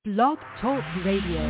Blog Talk Radio.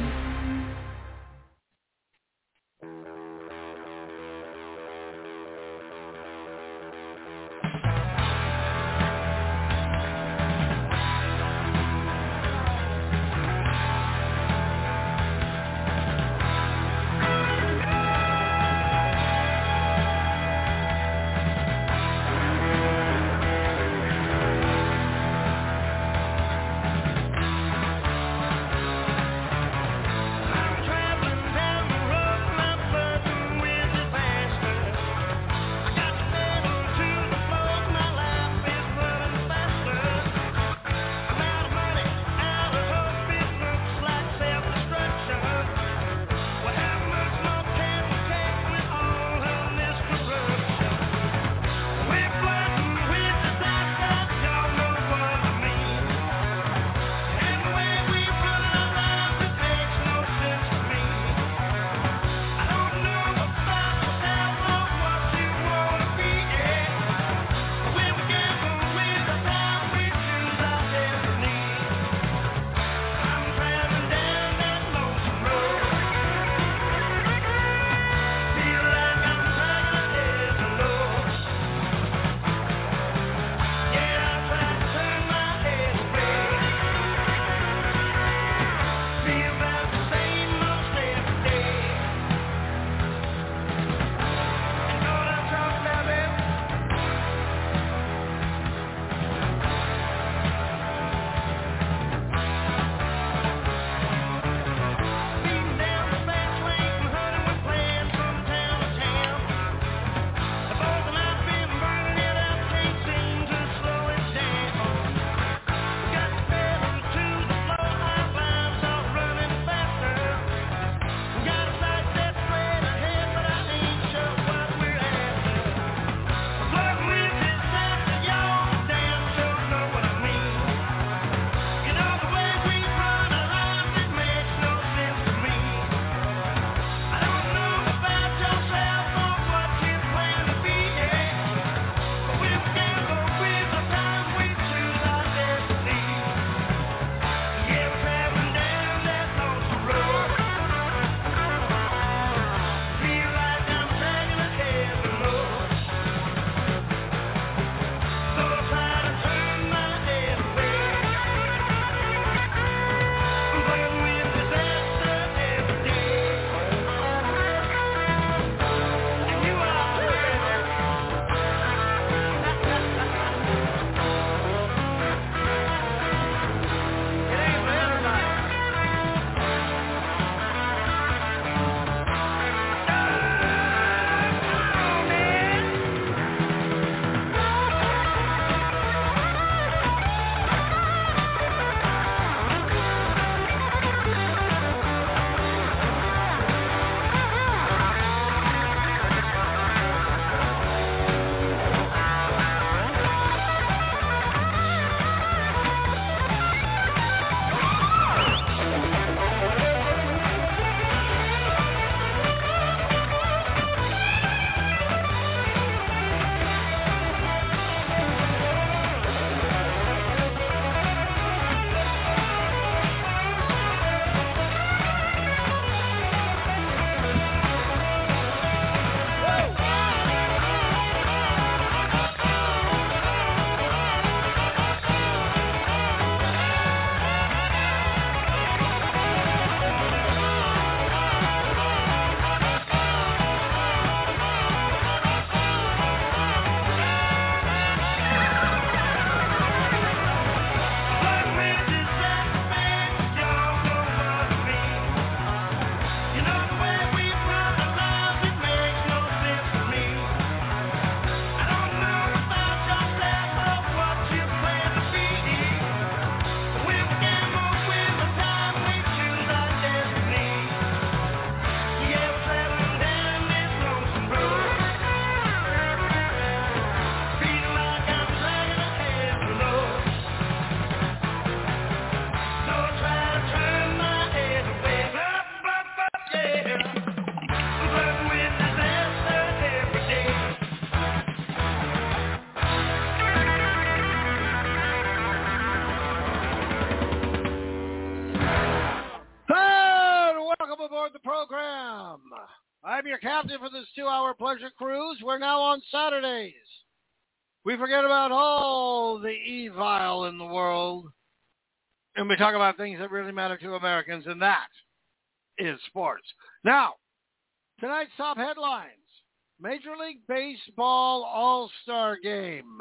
aboard the program. I'm your captain for this 2-hour pleasure cruise. We're now on Saturdays. We forget about all the evil in the world, and we talk about things that really matter to Americans, and that is sports. Now, tonight's top headlines. Major League Baseball All-Star Game.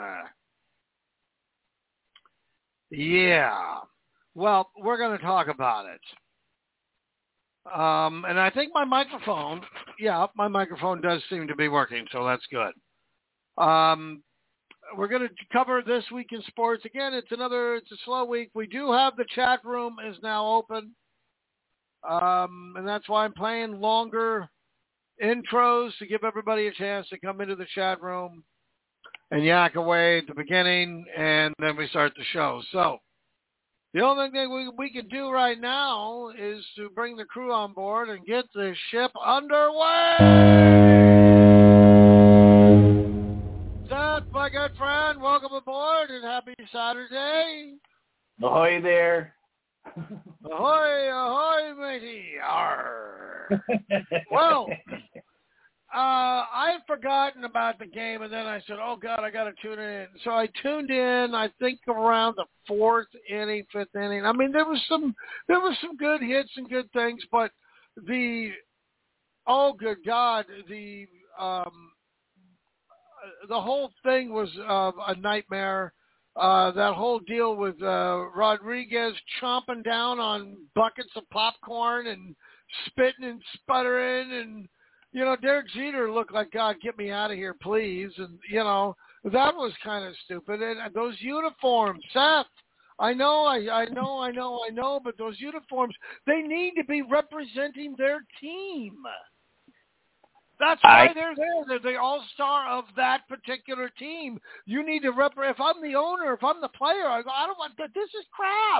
Yeah. Well, we're going to talk about it. And I think my microphone does seem to be working, so that's good. We're going to cover this week in sports. Again, it's a slow week. We do have the chat room is now open. And that's why I'm playing longer intros to give everybody a chance to come into the chat room and yak away at the beginning, and then we start the show. So the only thing we can do right now is to bring the crew on board and get the ship underway. Seth, my good friend, welcome aboard and happy Saturday. Ahoy there. Ahoy, ahoy, matey. Arr. Well, I had forgotten about the game, and then I said, oh, God, I got to tune in. So I tuned in, I think, around the fifth inning. I mean, there was some good hits and good things, but good God, the whole thing was a nightmare. That whole deal with Rodriguez chomping down on buckets of popcorn and spitting and sputtering, and Derek Jeter looked like, God, get me out of here, please. And that was kind of stupid. And those uniforms, Seth, I know, but those uniforms, they need to be representing their team. That's why they're there. They're the all-star of that particular team. You need to if I'm the owner, if I'm the player, I go, I don't want that. This is crap.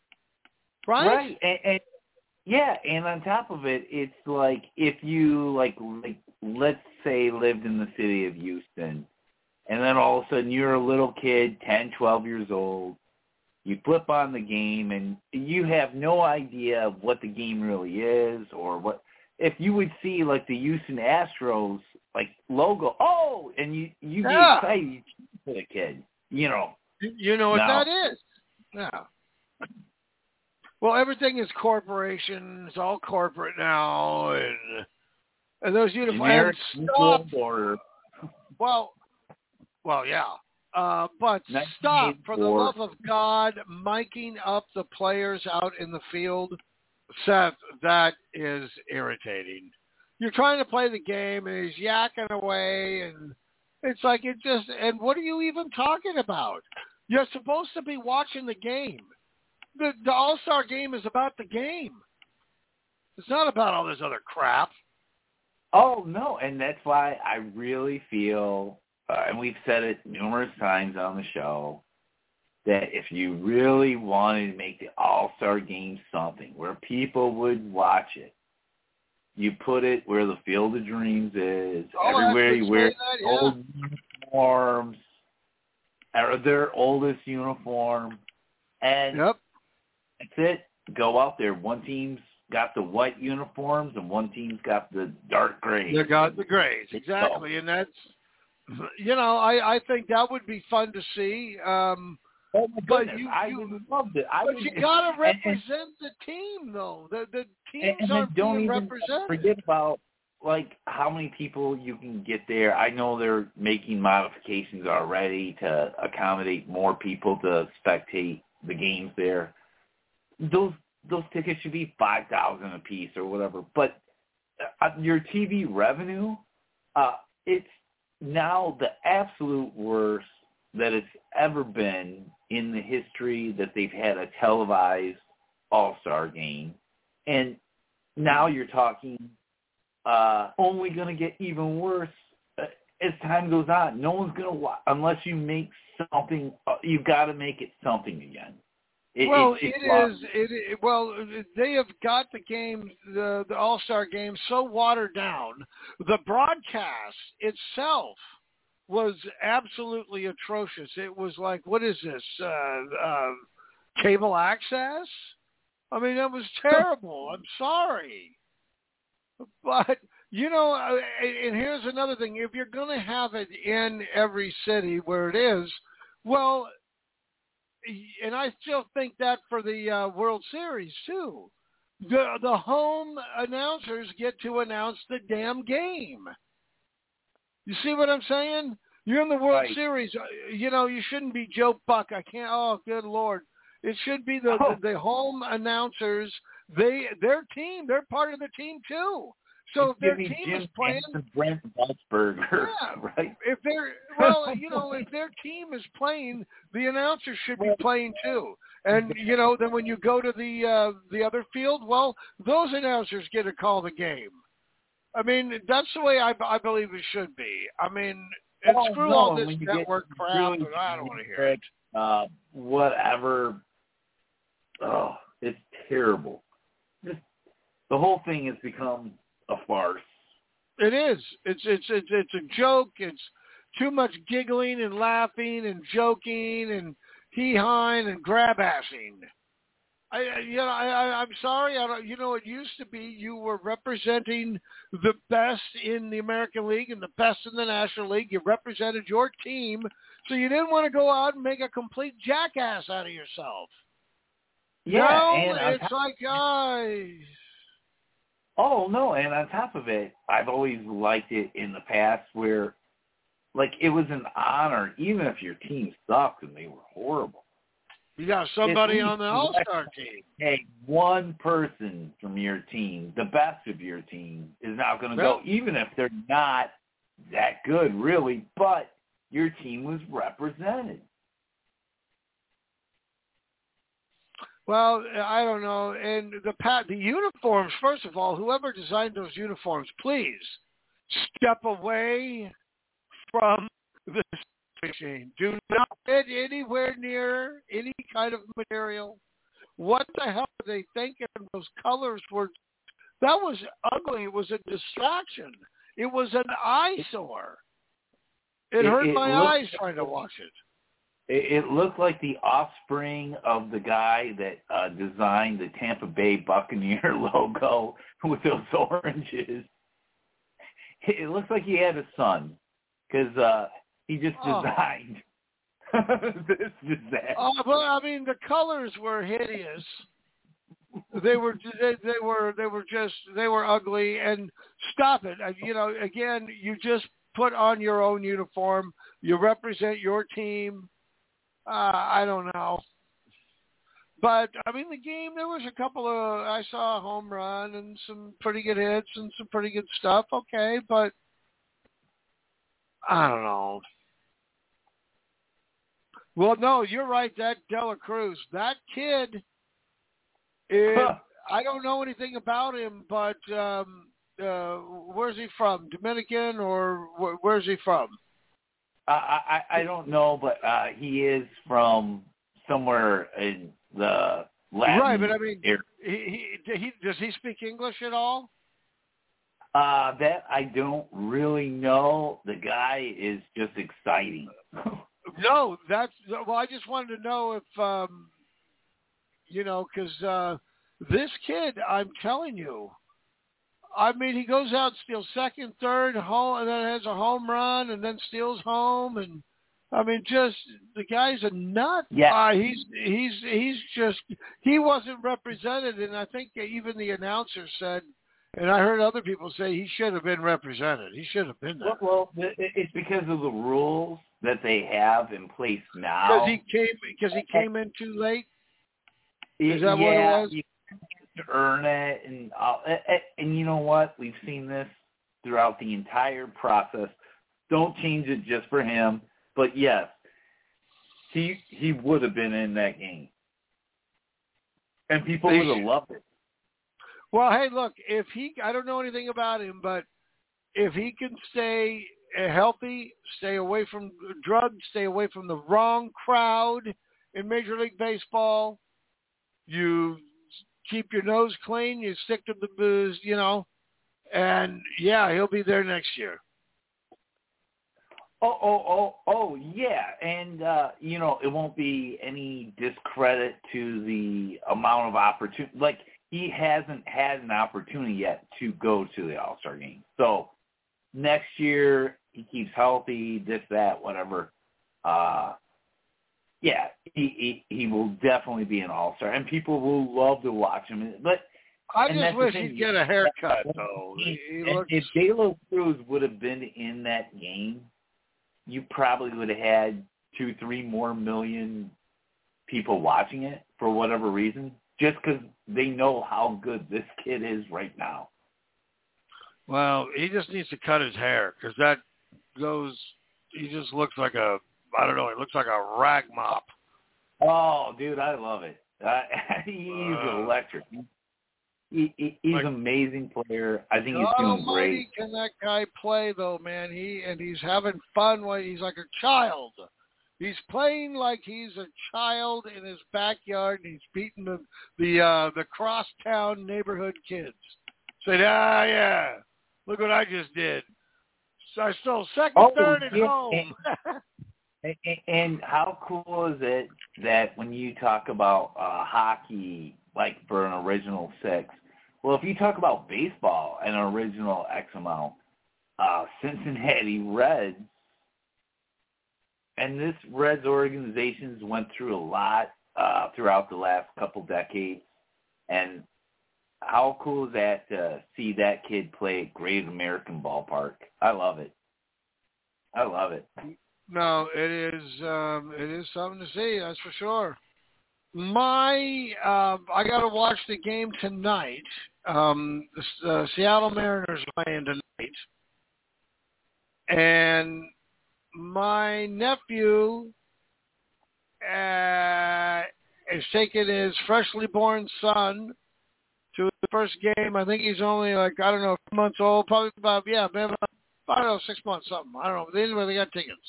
Right? Right. And on top of it, it's like if you, let's say lived in the city of Houston, and then all of a sudden you're a little kid, 10, 12 years old, you flip on the game, and you have no idea what the game really is or what. If you would see, the Houston Astros, logo, and you be excited, you cheer for the kid, You know what that is. Yeah. Well, everything is corporation. It's all corporate now, and those uniforms. Stop. Well, yeah. But stop, for the love of God, miking up the players out in the field. Seth, that is irritating. You're trying to play the game, and he's yakking away, and it's like and what are you even talking about? You're supposed to be watching the game. The All-Star game is about the game. It's not about all this other crap. Oh, no, and that's why I really feel, and we've said it numerous times on the show, that if you really wanted to make the All-Star game something where people would watch it, you put it where the Field of Dreams is, everywhere you wear old uniforms, or their oldest uniform, and that's it. Go out there. One team's got the white uniforms, and one team's got the dark grays. They got the grays, exactly, and that's, I think that would be fun to see. Oh my goodness, I would have loved it. You got to represent the team, though. The teams aren't being represented. Forget about how many people you can get there. I know they're making modifications already to accommodate more people to spectate the games there. Those tickets should be $5,000 a piece or whatever. But your TV revenue, it's now the absolute worst that it's ever been in the history that they've had a televised All-Star game. And now you're talking only going to get even worse as time goes on. No one's going to watch unless you make something. You've got to make it something again. They have got the game, the All-Star game, so watered down. The broadcast itself was absolutely atrocious. It was like, what is this, cable access? I mean, that was terrible. I'm sorry. But, and here's another thing. If you're going to have it in every city where it is, well, and I still think that for the World Series, too. The home announcers get to announce the damn game. You see what I'm saying? You're in the World Series. You shouldn't be Joe Buck. I can't. Oh, good Lord. It should be the home announcers. Their team. They're part of the team too. So if their team is playing, Brent Musburger, right? If their team is playing, the announcers should be playing too. And then when you go to the other field, well, those announcers get to call the game. I mean, that's the way I believe it should be. I mean, screw all this network crap. Really, I don't want to hear it. Whatever. Oh, it's terrible. The whole thing has become a farce. It is. It's a joke. It's too much giggling and laughing and joking and hee-hawing and grab-assing. I'm sorry. It used to be you were representing the best in the American League and the best in the National League. You represented your team, so you didn't want to go out and make a complete jackass out of yourself. It's like, guys. Oh, no, and on top of it, I've always liked it in the past where, like, it was an honor, even if your team sucked and they were horrible. You got somebody on the All-Star team. Hey, one person from your team, the best of your team, is now going to go, even if they're not that good, really, but your team was represented. Well, I don't know. And the uniforms, first of all, whoever designed those uniforms, please step away from the machine. Do not get anywhere near any kind of material. What the hell are they thinking? Those colors were, that was ugly. It was a distraction. It was an eyesore. It hurt my eyes trying to watch it. It looked like the offspring of the guy that designed the Tampa Bay Buccaneer logo with those oranges. It looks like he had a son because he just designed this disaster. Well, I mean, the colors were hideous. They were ugly. And stop it. Again, you just put on your own uniform. You represent your team. I don't know. But, I mean, the game, there was I saw a home run and some pretty good hits and some pretty good stuff. Okay, but I don't know. Well, no, you're right. That Dela Cruz, that kid, I don't know anything about him, but where's he from? Dominican or where's he from? I don't know, but he is from somewhere in the Latin right, but I mean, area. Does he speak English at all? That I don't really know. The guy is just exciting. No, I just wanted to know if, because this kid, I'm telling you, I mean, he goes out, steals second, third, home, and then has a home run, and then steals home, and I mean, just the guy's a nut. Yeah, he wasn't represented, and I think even the announcer said, and I heard other people say he should have been represented. He should have been there. Well, it's because of the rules that they have in place now. Because he came in too late. Is that what it was? To earn it, and you know what? We've seen this throughout the entire process. Don't change it just for him, but yes, he would have been in that game, and people would have loved it. Well, hey, look, I don't know anything about him, but if he can stay healthy, stay away from drugs, stay away from the wrong crowd in Major League Baseball, you keep your nose clean, you stick to the booze, and yeah, he'll be there next year. Oh, yeah. And, it won't be any discredit to the amount of opportunity. Like, he hasn't had an opportunity yet to go to the All-Star game. So next year he keeps healthy, this, that, whatever. Yeah, he will definitely be an All-Star, and people will love to watch him. But I just wish he'd get a haircut, though. If De La Cruz would have been in that game, you probably would have had 2-3 more million people watching it for whatever reason, just because they know how good this kid is right now. Well, he just needs to cut his hair because that goes. He just looks like a. I don't know. He looks like a rag mop. Oh, dude, I love it. He's electric. He's an amazing player. I think he's doing great. Can that guy play though, man? He's having fun. He's like a child. He's playing like he's a child in his backyard, and he's beating the crosstown neighborhood kids. Say, yeah, look what I just did. So I stole second, third, and home. And how cool is it that when you talk about hockey, like for an original 6, well, if you talk about baseball and an original X amount, Cincinnati Reds, and this Reds organizations went through a lot throughout the last couple decades, and how cool is that to see that kid play at Great American Ballpark? I love it. I love it. No, it is something to see, that's for sure. I got to watch the game tonight. The Seattle Mariners are playing tonight. And my nephew is taking his freshly born son to the first game. I think he's only a few months old, probably about 6 months, something. I don't know. Anyway, they got tickets.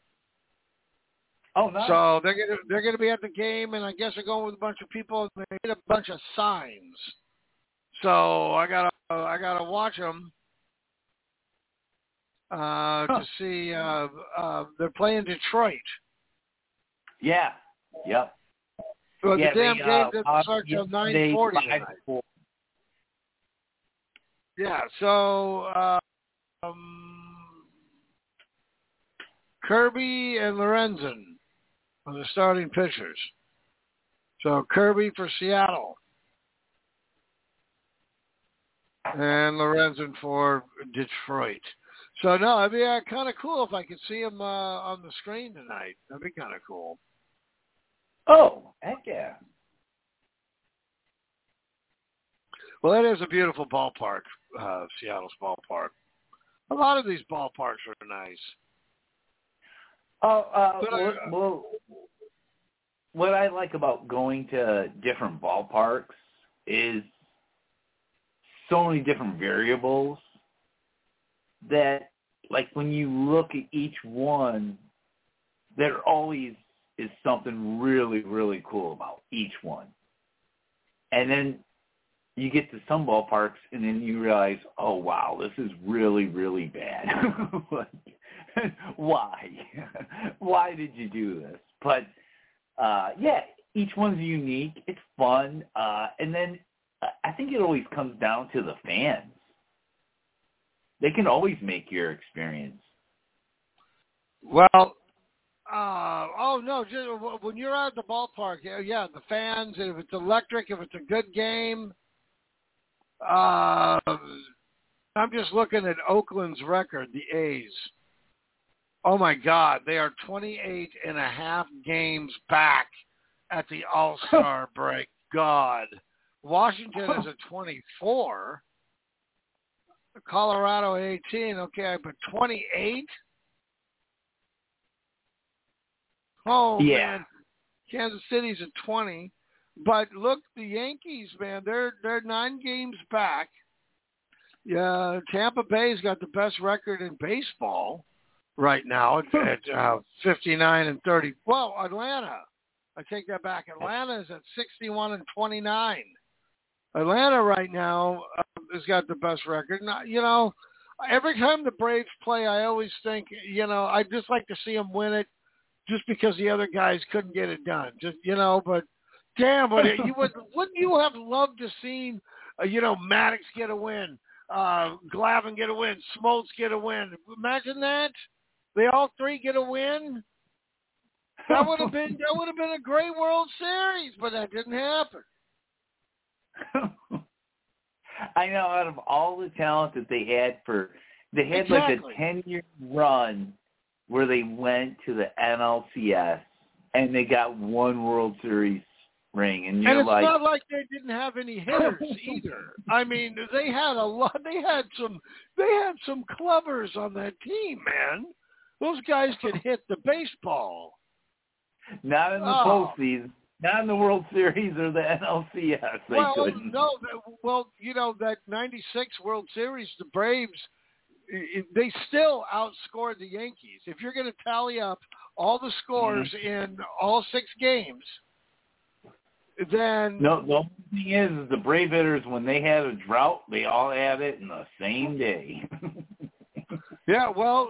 Oh, nice. So they're gonna be at the game, and I guess they're going with a bunch of people, and they made a bunch of signs. So I gotta watch them to see. They're playing Detroit. Yeah. Yep. Well, the damn game doesn't start till 9:40 tonight. Yeah. So Kirby and Lorenzen are the starting pitchers. So Kirby for Seattle and Lorenzen for Detroit. So no, it'd be kind of cool if I could see him on the screen tonight. That'd be kind of cool. Oh, heck yeah. Well, that is a beautiful ballpark, Seattle's ballpark. A lot of these ballparks are nice. Well, what I like about going to different ballparks is so many different variables that, like, when you look at each one, there always is something really, really cool about each one. And then you get to some ballparks, and then you realize, oh, wow, this is really, really bad. Why? Why did you do this? But, each one's unique. It's fun. And then I think it always comes down to the fans. They can always make your experience. Well, just when you're at the ballpark, the fans, and if it's electric, if it's a good game. I'm just looking at Oakland's record, the A's. Oh, my God. They are 28 and a half games back at the All-Star break. God. Washington is at 24. Colorado at 18. Okay, but 28? Oh, yeah. Man. Kansas City's at 20. But look, the Yankees, man, they're 9 games back. Yeah, Tampa Bay's got the best record in baseball right now at 59 and 30. Well, Atlanta, I take that back. Atlanta is at 61 and 29. Atlanta right now has got the best record. And, every time the Braves play, I always think, I'd just like to see them win it, just because the other guys couldn't get it done. But damn, wouldn't you have loved to see, Maddox get a win, Glavine get a win, Smoltz get a win? Imagine that. They all three get a win. That would have been a great World Series, but that didn't happen. I know. Out of all the talent that they had like a 10-year run where they went to the NLCS and they got one World Series ring, and it's not like they didn't have any hitters either. I mean, they had a lot. They had some clubbers on that team, man. Those guys could hit the baseball. Not in the postseason. Not in the World Series or the NLCS. That 96 World Series, the Braves, they still outscored the Yankees. If you're going to tally up all the scores in all 6 games, then... No, the only thing is the Brave hitters, when they had a drought, they all had it in the same day. Yeah, well,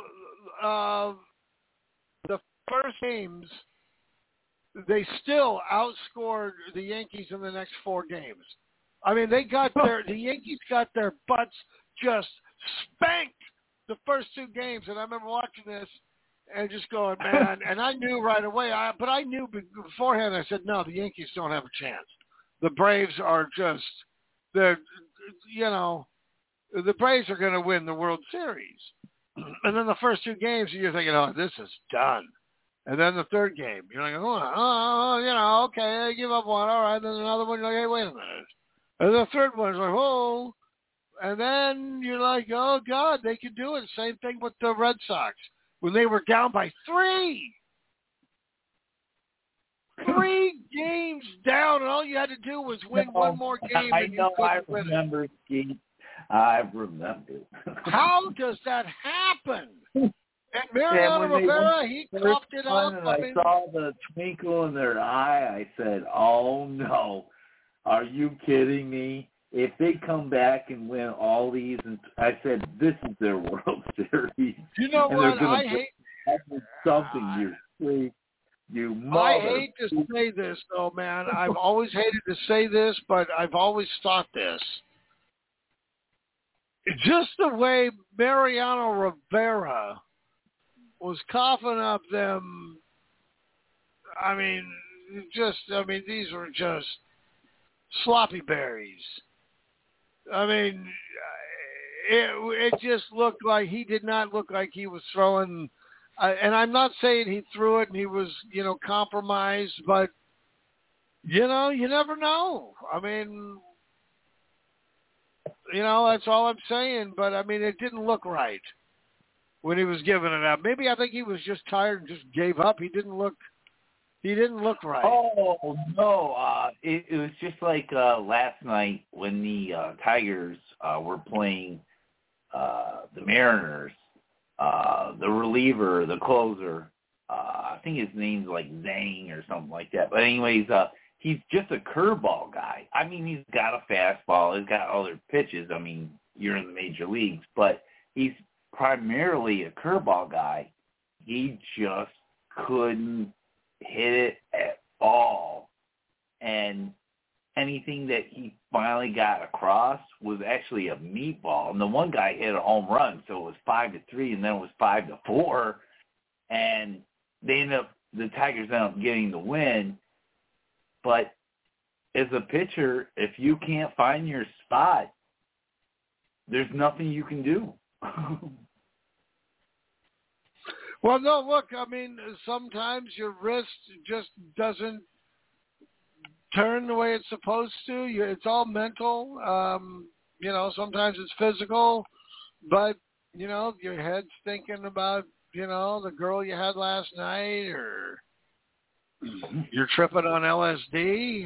the first games... they still outscored the Yankees in the next 4 games. I mean, the Yankees got their butts just spanked the first 2 games, and I remember watching this and just going, man, and I knew right away, but I knew beforehand, I said, no, the Yankees don't have a chance. The Braves are just, the Braves are going to win the World Series. And then the first 2 games, you're thinking, oh, this is done. And then the third game, you're like, okay, I give up one. All right. Then another one, you're like, hey, wait a minute. And the third one is like, oh. And then you're like, oh, God, they could do it. Same thing with the Red Sox when they were down by 3. 3 games down, and all you had to do was win one more game. I remember, Steve. I remember. How does that happen? And Mariano Rivera, he coughed it up. And I saw the twinkle in their eye. I said, oh, no. Are you kidding me? If they come back and win all these, and I said, this is their World Series. You know what? I hate something, you mother. I hate to say this, though, man. I've always hated to say this, but I've always thought this. Just the way Mariano Rivera was coughing up them, these were just sloppy berries. I mean, it just looked like he did not look like he was throwing, and I'm not saying he threw it and he was, compromised, but, you never know. I mean, that's all I'm saying, but, it didn't look right when he was giving it up. Maybe I think he was just tired and just gave up. He didn't look right. Oh, no. It was just like last night when the Tigers were playing the Mariners. The reliever, the closer, I think his name's like Zhang or something like that. But anyways, he's just a curveball guy. I mean, he's got a fastball. He's got other pitches. I mean, you're in the major leagues. But he's primarily a curveball guy. He just couldn't hit it at all. And anything that he finally got across was actually a meatball. And the one guy hit a home run, so it was 5-3, and then it was 5-4. And the Tigers ended up getting the win. But as a pitcher, if you can't find your spot, there's nothing you can do. Well, no, look, sometimes your wrist just doesn't turn the way it's supposed to. It's all mental. Sometimes it's physical, but, your head's thinking about, the girl you had last night, or you're tripping on LSD.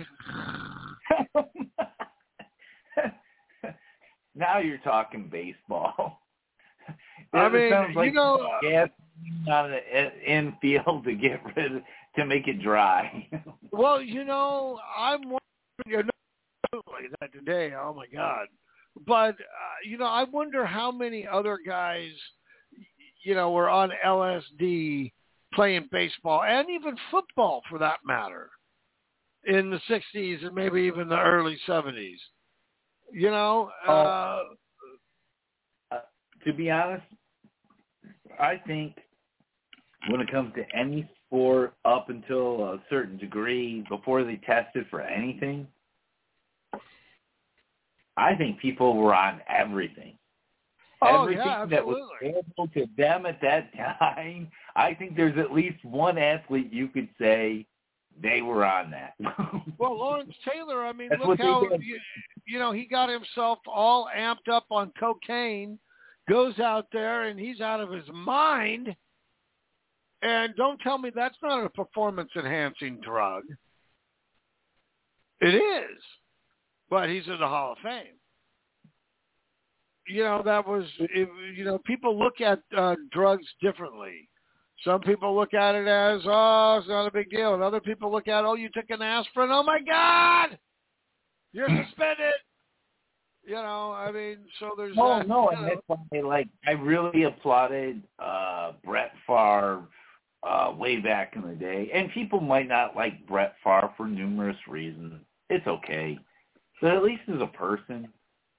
Now you're talking baseball. Gas on the infield to make it dry. Well, I'm wondering, like that today. Oh my God! But I wonder how many other guys, were on LSD playing baseball and even football for that matter. in the 60s and maybe even the early 70s. You know? To be honest, I think when it comes to any sport up until a certain degree, before they tested for anything, I think people were on everything. Everything that was available to them at that time, I think there's at least one athlete you could say they were on that. Well, Lawrence Taylor, I mean, look how, he got himself all amped up on cocaine, goes out there, and he's out of his mind. And don't tell me that's not a performance-enhancing drug. It is. But he's in the Hall of Fame. People look at drugs differently. Some people look at it as, it's not a big deal. And other people look at, you took an aspirin. Oh, my God! You're suspended. So there's that. No, and that's why, I really applauded Brett Favre way back in the day. And people might not like Brett Favre for numerous reasons. It's okay. But at least as a person,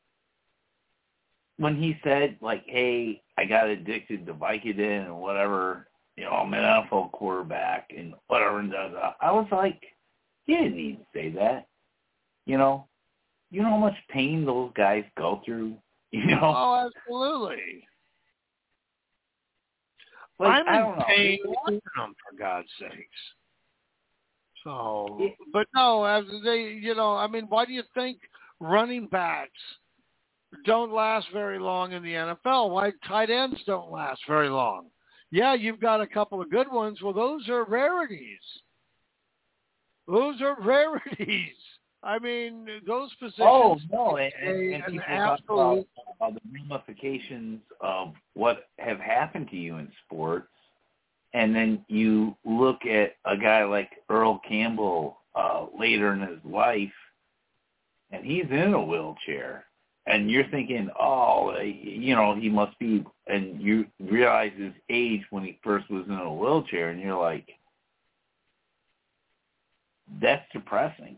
when he said, hey, I got addicted to Vicodin and whatever, I'm an NFL quarterback and whatever, I was like, he didn't need to say that. You know how much pain those guys go through? Oh, absolutely. I'm in pain watching them, for God's sakes. So, but no, as they, why do you think running backs don't last very long in the NFL? Why tight ends don't last very long? Yeah, you've got a couple of good ones. Well, those are rarities. Those positions. Oh, no, and people talk about the ramifications of what have happened to you in sports. And then you look at a guy like Earl Campbell later in his life, and he's in a wheelchair. And you're thinking, he must be, and you realize his age when he first was in a wheelchair, and you're like, that's depressing,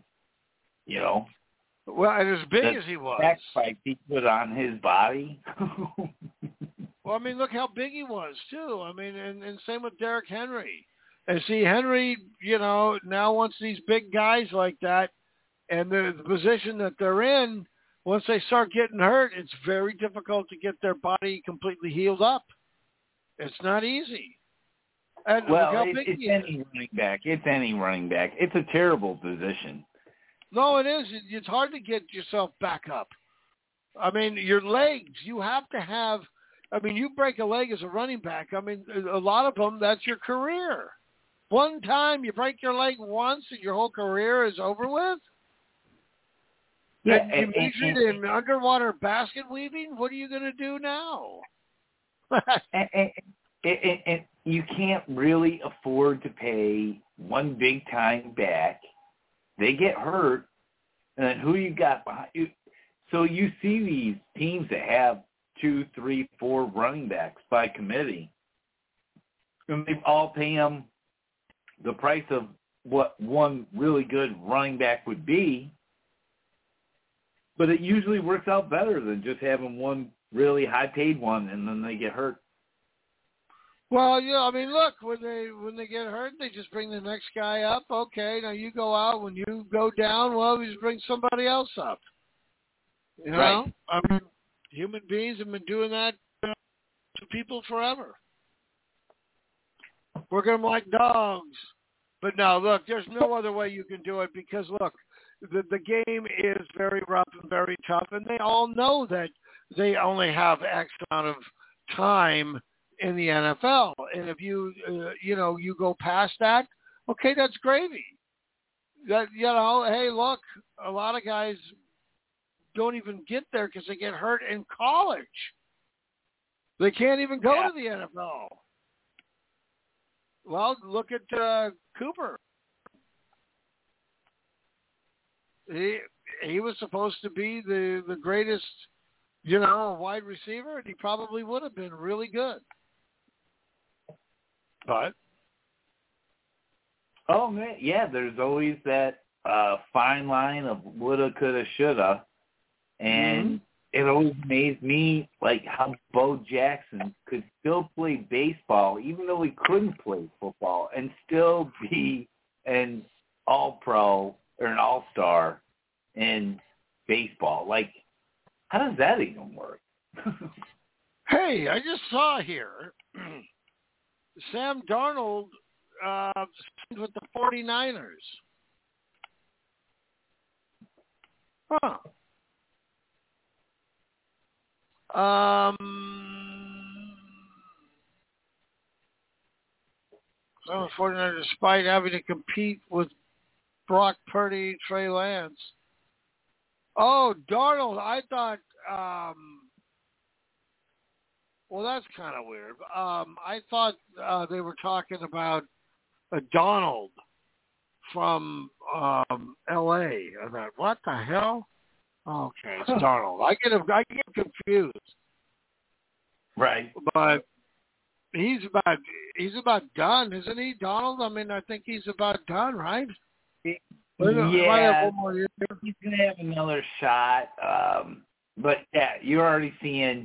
Well, and as big as he was. Sacrifice he put on his body. Well, look how big he was, too. And same with Derrick Henry. And see, Henry, now once these big guys like that and the position that they're in, once they start getting hurt, it's very difficult to get their body completely healed up. It's not easy. And it's any running back. It's any running back. It's a terrible position. No, it is. It's hard to get yourself back up. Your legs, you have to have, you break a leg as a running back. A lot of them, that's your career. One time you break your leg once and your whole career is over with? Yeah, and you majored in underwater basket weaving? What are you going to do now? and you can't really afford to pay one big-time back. They get hurt, and then who you got behind you? So you see these teams that have 2, 3, 4 running backs by committee, and they all pay them the price of what one really good running back would be. But it usually works out better than just having one really high-paid one, and then they get hurt. Well, look, when they get hurt, they just bring the next guy up. Okay, now you go out. When you go down, well, we just bring somebody else up. Right. Human beings have been doing that to people forever. Working them like dogs. But no, look, there's no other way you can do it because, look, the game is very rough and very tough, and they all know that they only have X amount of time in the NFL. And if you go past that, okay, that's gravy. That, hey, look, a lot of guys don't even get there because they get hurt in college. They can't even go to the NFL. Well, look at Cooper. He was supposed to be the greatest, wide receiver, and he probably would have been really good. But oh man, yeah, there's always that a fine line of woulda, coulda, shoulda, and it always amazed me like how Bo Jackson could still play baseball even though he couldn't play football and still be an all-pro or an all-star in baseball. Like, how does that even work? Hey, I just saw here Sam Darnold signed with the 49ers. Huh. 49ers, despite having to compete with Brock Purdy, Trey Lance. Oh, Darnold, I thought, well, that's kind of weird. I thought they were talking about Donald from L.A. I thought, what the hell? Okay, it's Darnold. I get confused. Right. But he's about done, isn't he, Donald? I mean, I think he's about done, right? Yeah, one more year. He's going to have another shot. But, yeah, you're already seeing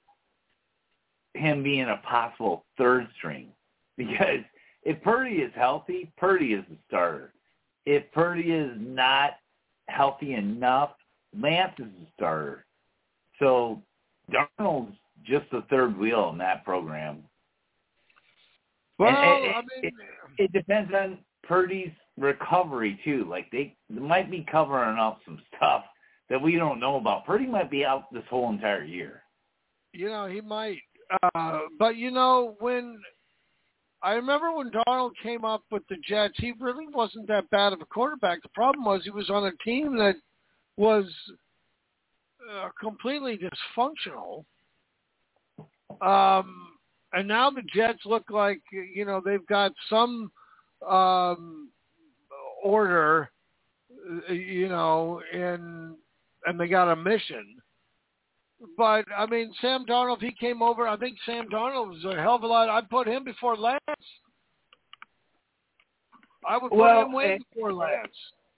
him being a possible third string. Because if Purdy is healthy, Purdy is the starter. If Purdy is not healthy enough, Lance is the starter. So Darnold's just the third wheel in that program. Well, it depends on Purdy's recovery, too. Like, they might be covering up some stuff that we don't know about. Purdy might be out this whole entire year. You know, he might. But, you know, I remember when Darnold came up with the Jets, he really wasn't that bad of a quarterback. The problem was he was on a team that was completely dysfunctional. And now the Jets look like, you know, they've got some order, you know, and they got a mission. But, I mean, Sam Darnold, if he came over, I think Sam Darnold was a hell of a lot. I'd put him before Lance. I would put him way before Lance.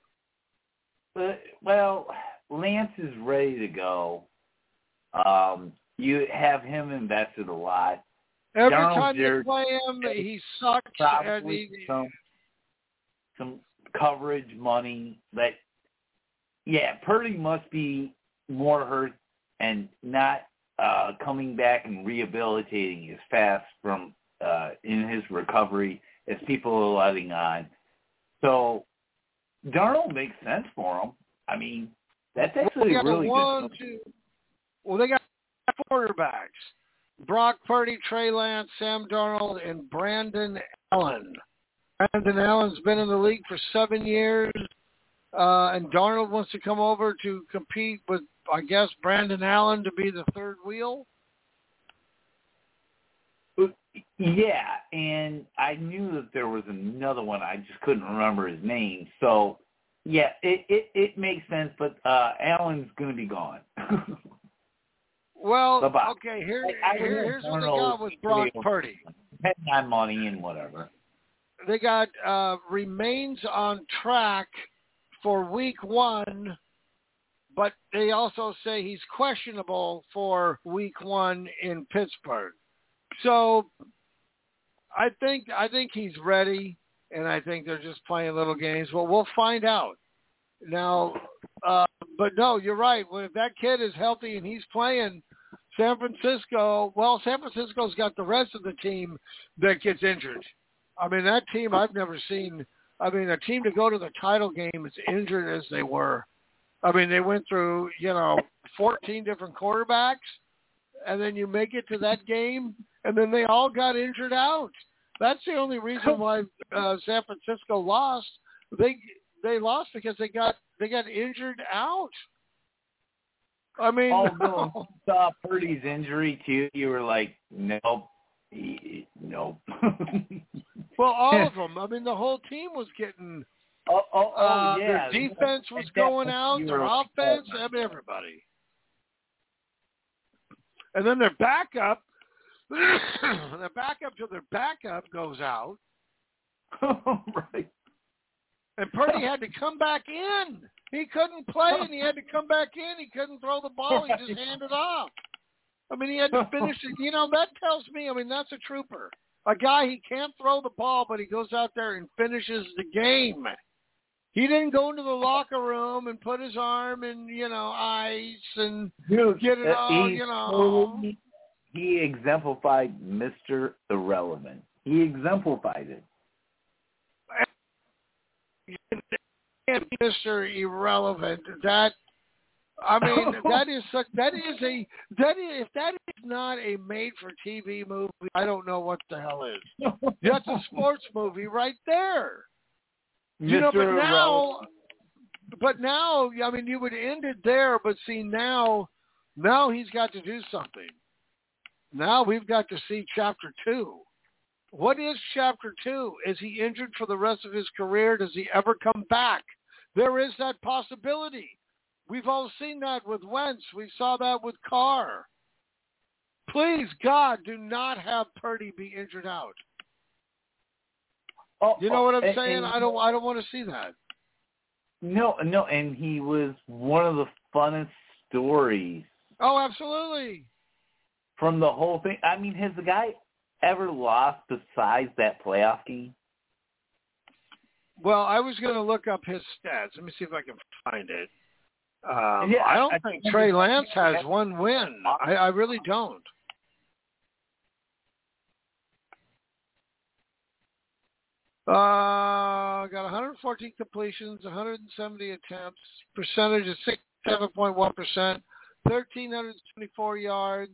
Well, Lance is ready to go. You have him invested a lot. Every time you play him, he sucks. Probably some coverage money. But, yeah, Purdy must be more hurt and not coming back and rehabilitating as fast from in his recovery as people are letting on. So Darnold makes sense for him. I mean, that's actually really good. Well, they got quarterbacks. Brock Purdy, Trey Lance, Sam Darnold, and Brandon Allen. Brandon Allen's been in the league for 7 years, and Darnold wants to come over to compete with, I guess, Brandon Allen to be the third wheel. Yeah, and I knew that there was another one. I just couldn't remember his name. So, yeah, it makes sense, but Allen's going to be gone. Well, okay, here's what they got with Brock Purdy. Depending on money and whatever. They got remains on track for week 1, but they also say he's questionable for week 1 in Pittsburgh. So I think he's ready, and I think they're just playing little games. Well, we'll find out. Now, but no, you're right. Well, if that kid is healthy and he's playing, San Francisco's got the rest of the team that gets injured. I mean, that team I've never seen. I mean, a team to go to the title game as injured as they were. I mean, they went through, 14 different quarterbacks, and then you make it to that game, and then they all got injured out. That's the only reason why San Francisco lost. They lost because they got injured out. I mean, although you saw Purdy's injury too, you were like, nope. Well, all of them. I mean, the whole team was getting. Yeah. Their defense was going out. Their offense. I mean, everybody. And then their backup. Their backup goes out. Right. And Purdy had to come back in. He couldn't play, and he had to come back in. He couldn't throw the ball. He just handed off. I mean, he had to finish it. You know, that tells me, I mean, that's a trooper. A guy, he can't throw the ball, but he goes out there and finishes the game. He didn't go into the locker room and put his arm in, ice and get it all, He exemplified Mr. Irrelevant. He exemplified it. Mr. Irrelevant. If that is not a made-for-TV movie, I don't know what the hell is. That's a sports movie right there. But now, I mean, you would end it there, but see, now he's got to do something. Now we've got to see Chapter 2. What is Chapter 2? Is he injured for the rest of his career? Does he ever come back? There is that possibility. We've all seen that with Wentz. We saw that with Carr. Please, God, do not have Purdy be injured out. You know what I'm saying? I don't want to see that. No, and he was one of the funnest stories. Oh, absolutely. From the whole thing. I mean, has the guy ever lost besides that playoff game? Well, I was going to look up his stats. Let me see if I can find it. I don't think Trey Lance has one win. I really don't. Got 114 completions, 170 attempts. Percentage is 67.1%. 1,374 yards.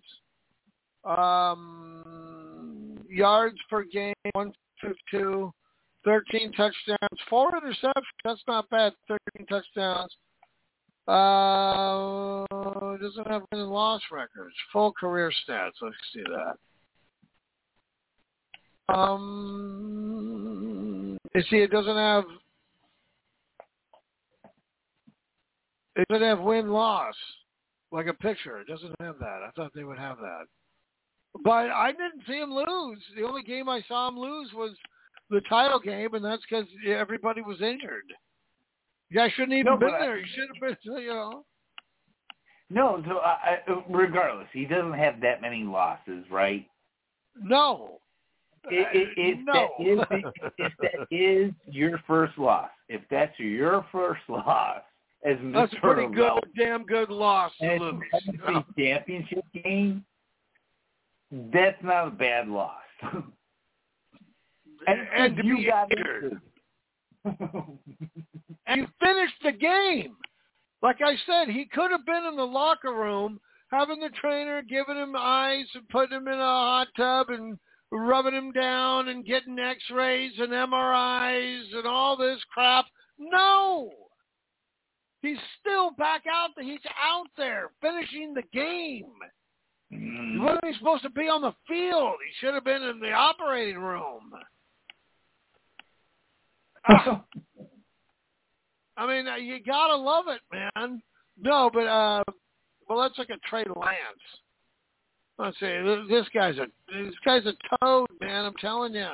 Yards per game, 152. 13 touchdowns, 4 interceptions. That's not bad. 13 touchdowns. Doesn't have win and loss records. Full career stats. Let's see that. You see, it doesn't have win-loss like a picture. It doesn't have that. I thought they would have that. But I didn't see him lose. The only game I saw him lose was the title game, and that's because everybody was injured. The guy shouldn't even been there. He should have been, No, so regardless, he doesn't have that many losses, right? No. If that is your first loss, if that's your first loss as Mr. That's a pretty good, damn good loss to lose. And it's a championship game, that's not a bad loss. and to be injured. And you finished the game. Like I said, he could have been in the locker room having the trainer giving him ice and putting him in a hot tub and rubbing him down and getting x-rays and MRIs and all this crap. No! He's still back out there. He's out there finishing the game. He wasn't supposed to be on the field. He should have been in the operating room. I mean, you gotta love it, man. No, but well, let's look at Trey Lance. Let's see. This guy's a toad, man. I'm telling you,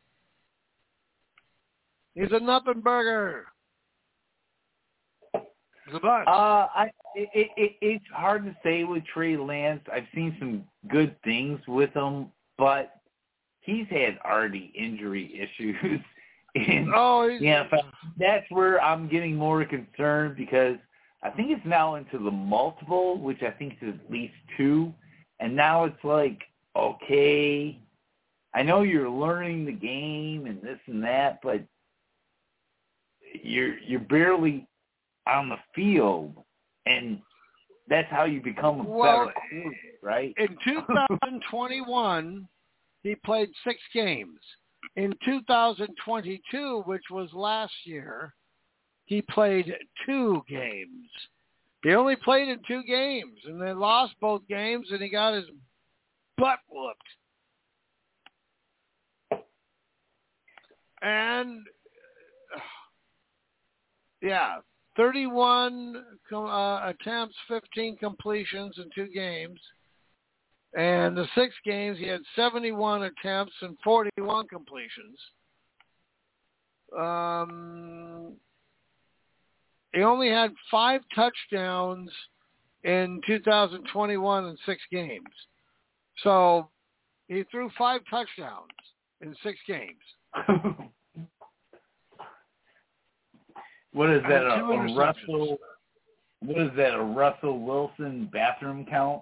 he's a nothing burger. He's a bust. It's hard to say with Trey Lance. I've seen some good things with him, but he's had already injury issues. That's where I'm getting more concerned because I think it's now into the multiple, which I think is at least 2. And now it's like, okay, I know you're learning the game and this and that, but you're barely on the field, and that's how you become a better quarterback, right? In 2021, he played 6 games. In 2022, which was last year, he played 2 games. He only played in 2 games, and they lost both games, and he got his butt whooped. And, 31 attempts, 15 completions in 2 games. And the 6 games, he had 71 attempts and 41 completions. he only had 5 touchdowns in 2021 in 6 games. So he threw 5 touchdowns in 6 games. What is that? A Russell? What is that? A Russell Wilson bathroom count?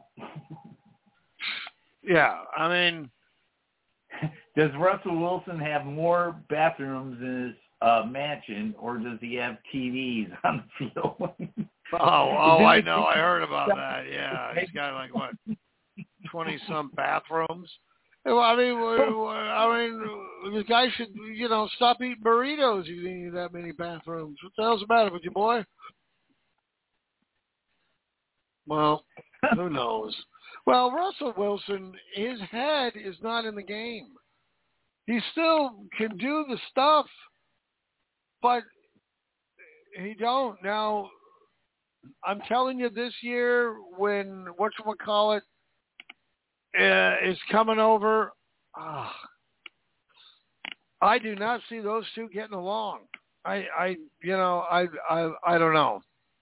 Yeah, I mean, does Russell Wilson have more bathrooms in his mansion, or does he have TVs on the field? I know. I heard about that. Yeah, he's got like what, 20-some bathrooms. Well, I mean, this guy should, stop eating burritos. If you need that many bathrooms. What the hell's the matter with you, boy? Well, who knows? Well, Russell Wilson, his head is not in the game. He still can do the stuff, but he don't. Now, I'm telling you, this year when whatchamacallit is coming over, I do not see those two getting along. I don't know.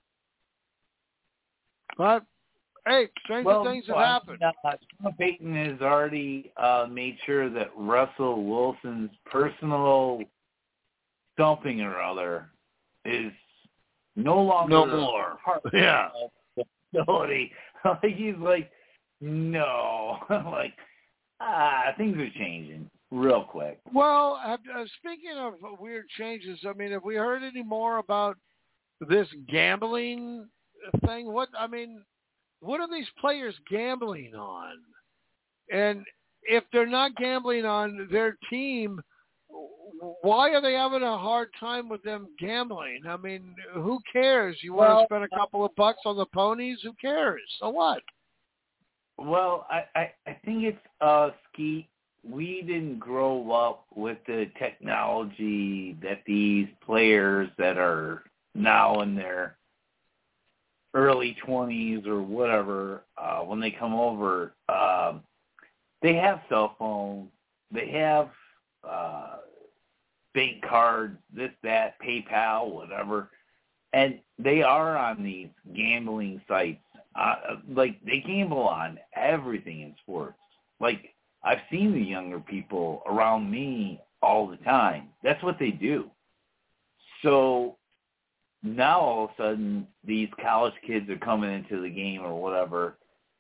But hey, stranger things have happened. Sean Payton has already made sure that Russell Wilson's personal something or other is no more. Part of the facility. He's like, no, like things are changing real quick. Well, speaking of weird changes, I mean, have we heard any more about this gambling thing? What are these players gambling on? And if they're not gambling on their team, why are they having a hard time with them gambling? I mean, who cares? You want to spend a couple of bucks on the ponies? Who cares? So what? Well, I think it's Skeet. We didn't grow up with the technology that these players that are now in their early 20s or whatever, when they come over, they have cell phones, they have bank cards, this, that, PayPal, whatever, and they are on these gambling sites. Like, they gamble on everything in sports. Like, I've seen the younger people around me all the time. That's what they do. So now all of a sudden these college kids are coming into the game or whatever.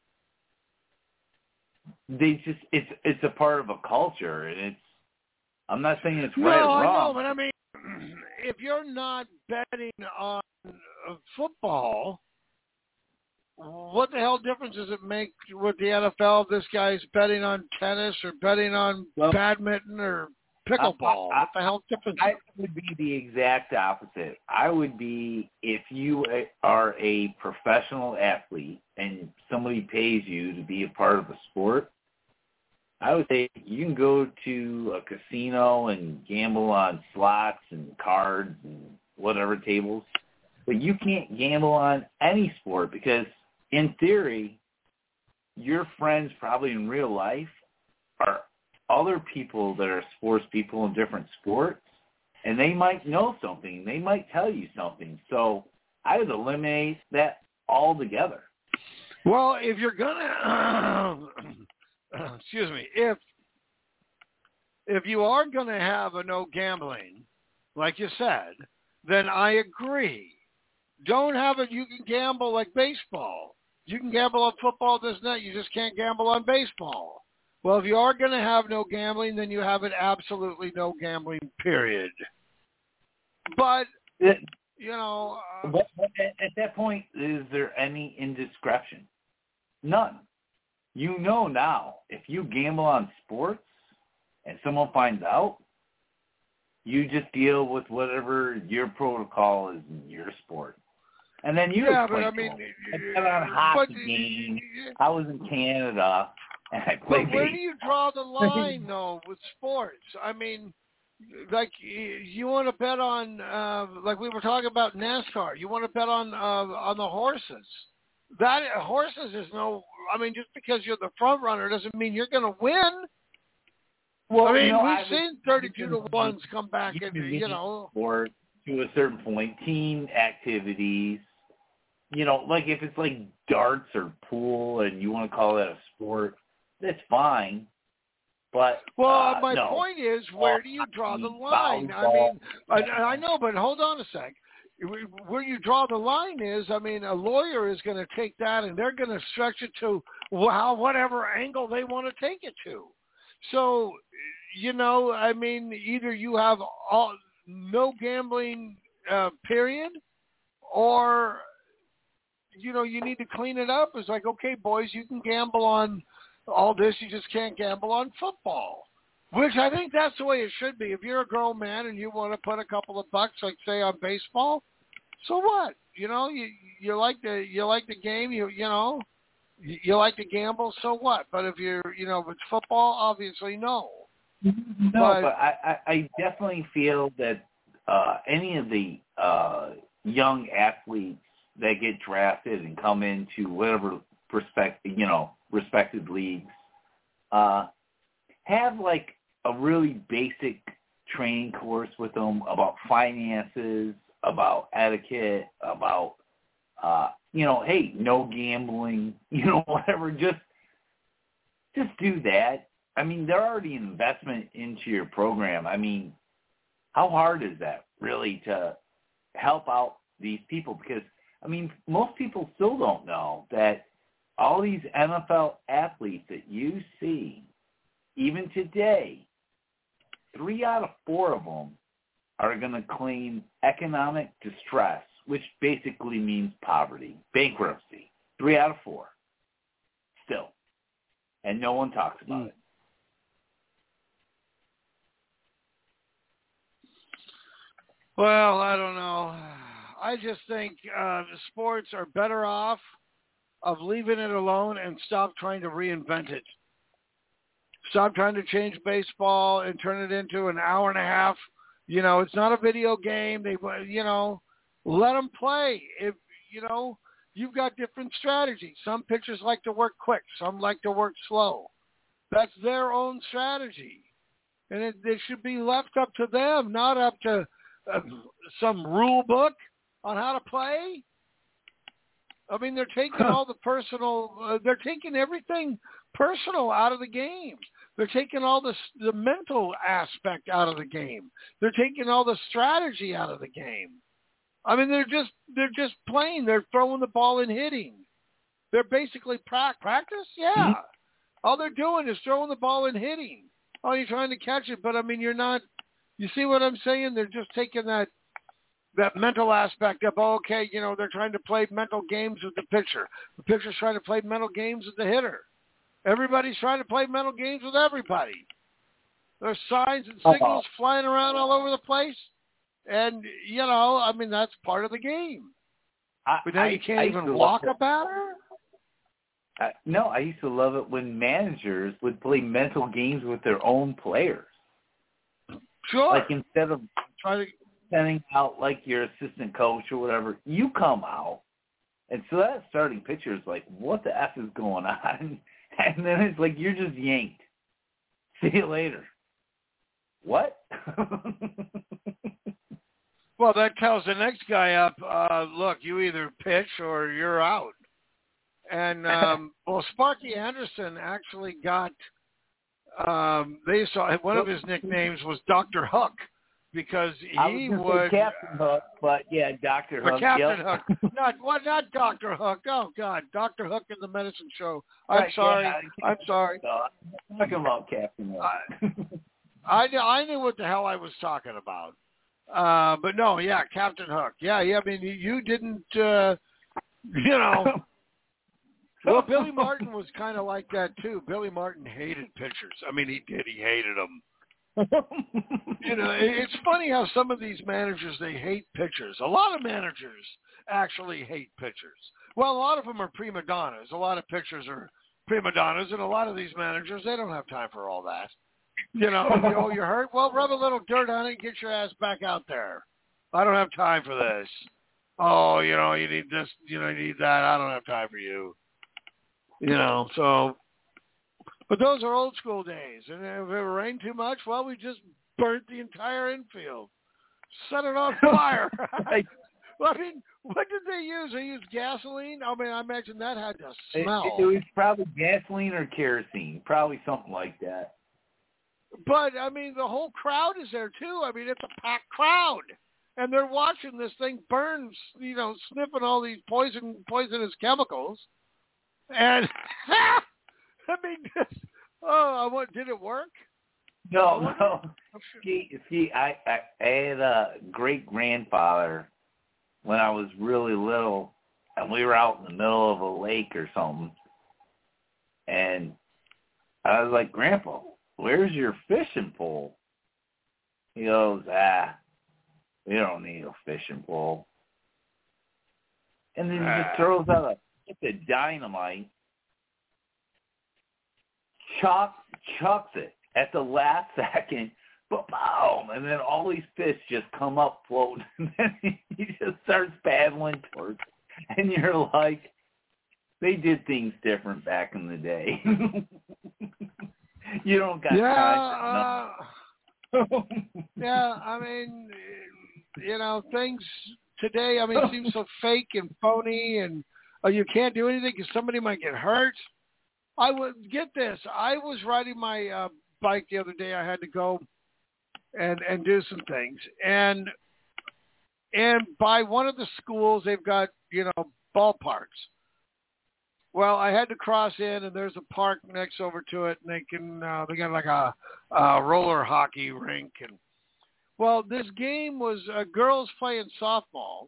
It's a part of a culture, and I'm not saying it's right or wrong. I know, but I mean, if you're not betting on football, what the hell difference does it make with the NFL if this guy's betting on tennis or betting on badminton or pickleball? What the hell difference? I would be the exact opposite. I would be, if you are a professional athlete and somebody pays you to be a part of a sport, I would say you can go to a casino and gamble on slots and cards and whatever tables, but you can't gamble on any sport because, in theory, your friends probably in real life are other people that are sports people in different sports, and they might know something. They might tell you something. So I would eliminate that altogether. Well, if you're gonna, excuse me, if you are gonna have a no gambling, like you said, then I agree. Don't have it. You can gamble like baseball. You can gamble on football, this and that. You just can't gamble on baseball. Well, if you are going to have no gambling, then you have it absolutely no gambling, period. But, at that point, is there any indiscretion? None. You know now, if you gamble on sports and someone finds out, you just deal with whatever your protocol is in your sport. And then you but I mean, I bet on hockey games. I was in Canada, and I played. But where do you draw the line, though, with sports? I mean, like you want to bet on, like we were talking about NASCAR. You want to bet on the horses. That horses is no. I mean, just because you're the front runner doesn't mean you're going to win. Well, I mean, we've seen 32-1s come back, or to a certain point, team activities. Like if it's like darts or pool, and you want to call that a sport, that's fine. But my point is, where do you draw the line? Volleyball. I mean, I know, but hold on a sec. Where you draw the line is, I mean, a lawyer is going to take that and they're going to stretch it to whatever angle they want to take it to. So, I mean, either you have no gambling, period, or, you need to clean it up. It's like, okay, boys, you can gamble on all this. You just can't gamble on football, which I think that's the way it should be. If you're a grown man and you want to put a couple of bucks, like say on baseball, so what? You like the game, you like to gamble, so what? But if if it's football, obviously no. No, but I definitely feel that any of the young athletes that get drafted and come into whatever respected leagues have like a really basic training course with them about finances, about etiquette, about hey, no gambling, whatever. Just do that. I mean, they're already an investment into your program. I mean, how hard is that really to help out these people? Because I mean, most people still don't know that all these NFL athletes that you see, even today, 3 out of 4 of them are going to claim economic distress, which basically means poverty, bankruptcy. 3 out of 4 still. And no one talks about it. Well, I don't know. I just think sports are better off of leaving it alone and stop trying to reinvent it. Stop trying to change baseball and turn it into an hour and a half. It's not a video game. Let them play. If, you've got different strategies. Some pitchers like to work quick. Some like to work slow. That's their own strategy. And it should be left up to them, not up to some rule book on how to play. I mean, they're taking all the personal, they're taking everything personal out of the game. They're taking all the mental aspect out of the game. They're taking all the strategy out of the game. I mean, they're just playing. They're throwing the ball and hitting. They're basically practice. Yeah. Mm-hmm. All they're doing is throwing the ball and hitting. Oh, you're trying to catch it, but I mean, you're not. You see what I'm saying? They're just taking that mental aspect of, okay, they're trying to play mental games with the pitcher. The pitcher's trying to play mental games with the hitter. Everybody's trying to play mental games with everybody. There's signs and signals flying around all over the place. And, I mean, that's part of the game. But now you can't even walk a batter? No, I used to love it when managers would play mental games with their own players. Sure. Like instead of sending out like your assistant coach or whatever, you come out. And so that starting pitcher is like, what the F is going on? And then it's like, you're just yanked. See you later. What? Well, that tells the next guy up, look, you either pitch or you're out. And, well, Sparky Anderson actually got, one of his nicknames was Dr. Hook because he would. Captain Hook, but yeah, Dr. Hook. Captain Hook. Not Dr. Hook. Oh, God. Dr. Hook in the Medicine Show. I'm sorry. I'm sorry. No, I'm talking about Captain Hook. I knew what the hell I was talking about. But no, yeah, Captain Hook. Yeah, I mean, you didn't, Well, Billy Martin was kind of like that, too. Billy Martin hated pitchers. I mean, he did. He hated them. It's funny how some of these managers, they hate pitchers. A lot of managers actually hate pitchers. Well, a lot of them are prima donnas. A lot of pitchers are prima donnas, and a lot of these managers, they don't have time for all that. You're hurt? Well, rub a little dirt on it and get your ass back out there. I don't have time for this. Oh, you need this, you need that. I don't have time for you. So, But those are old school days. And if it rained too much, well, we just burnt the entire infield. Set it on fire. Well, I mean, what did they use? They used gasoline? I mean, I imagine that had to smell. It was probably gasoline or kerosene, probably something like that. But, I mean, the whole crowd is there, too. I mean, it's a packed crowd. And they're watching this thing burn, sniffing all these poisonous chemicals. And, I mean, did it work? No. See, I had a great-grandfather when I was really little, and we were out in the middle of a lake or something. And I was like, Grandpa, where's your fishing pole? He goes, we don't need a fishing pole. And then he just throws out a hit of dynamite, chucks it at the last second, boom, and then all these fish just come up floating, and then he just starts paddling towards it. And you're like, they did things different back in the day. You don't got time for nothing. Yeah, I mean, things today, I mean, seem so fake and phony, and you can't do anything because somebody might get hurt. I would get this. I was riding my bike the other day. I had to go and do some things, and by one of the schools, they've got ballparks. Well, I had to cross in, and there's a park next over to it, and they got like a roller hockey rink, and well, this game was girls playing softball.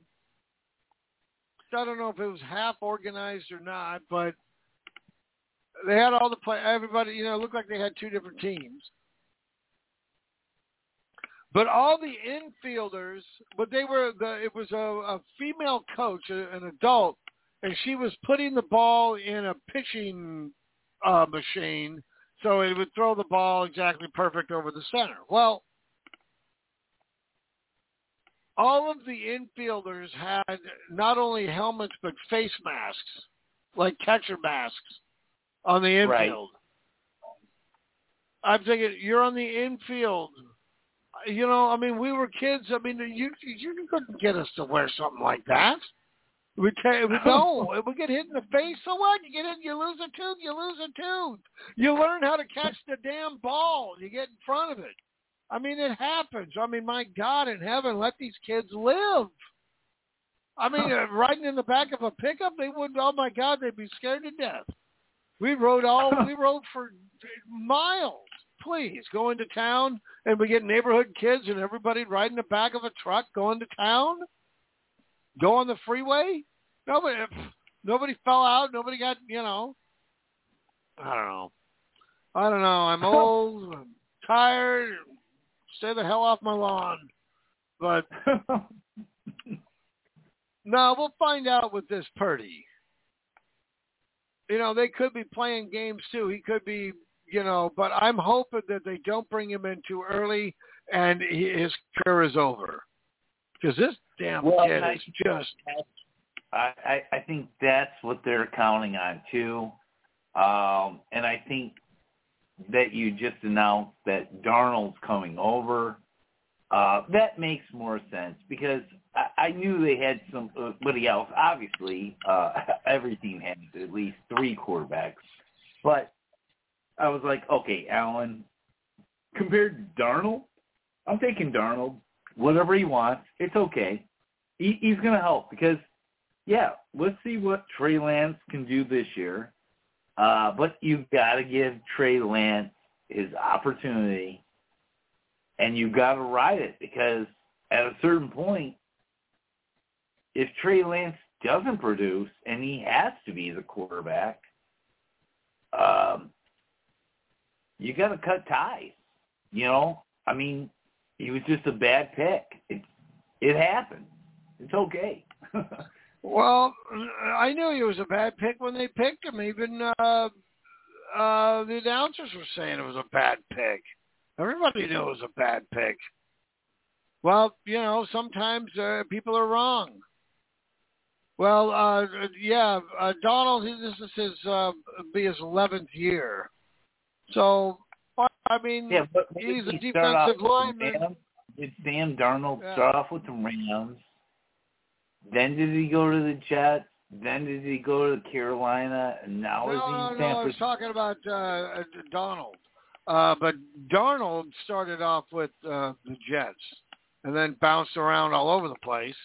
I don't know if it was half organized or not, but they had all the everybody, it looked like they had two different teams. But all the infielders, it was a female coach, an adult, and she was putting the ball in a pitching machine so it would throw the ball exactly perfect over the center. Well, all of the infielders had not only helmets but face masks, like catcher masks, on the infield. Right. I'm thinking, you're on the infield. I mean, we were kids. I mean, you couldn't get us to wear something like that. We get hit in the face. So what? You get hit, you lose a tooth. You learn how to catch the damn ball. You get in front of it. I mean, it happens. I mean, my God in heaven, let these kids live. I mean, riding in the back of a pickup, they wouldn't. Oh my God, they'd be scared to death. We rode for miles. Please go into town, and we get neighborhood kids and everybody riding the back of a truck going to town. Go on the freeway. Nobody fell out. Nobody got. I don't know. I'm old. I'm tired. Stay the hell off my lawn. But no, we'll find out with this Purdy. They could be playing games too. He could be, but I'm hoping that they don't bring him in too early and his career is over. Because this damn kid is just... I think that's what they're counting on too. And I think that you just announced that Darnold's coming over. That makes more sense because I knew they had somebody else. Obviously, every team has at least three quarterbacks. But I was like, okay, Allen, compared to Darnold, I'm taking Darnold. Whatever he wants, it's okay. He's going to help because, let's see what Trey Lance can do this year. But you've got to give Trey Lance his opportunity, and you've got to ride it because at a certain point, if Trey Lance doesn't produce and he has to be the quarterback, you got to cut ties. I mean, he was just a bad pick. It happened. It's okay. Well, I knew he was a bad pick when they picked him. Even the announcers were saying it was a bad pick. Everybody knew it was a bad pick. Well, sometimes people are wrong. Well, Donald, this is his 11th year. So, I mean, but he's a defensive lineman. Did Sam Darnold start off with the Rams? Then did he go to the Jets? Then did he go to Carolina? And now is he in San Francisco? No, I was talking about Donald. But Darnold started off with the Jets and then bounced around all over the place.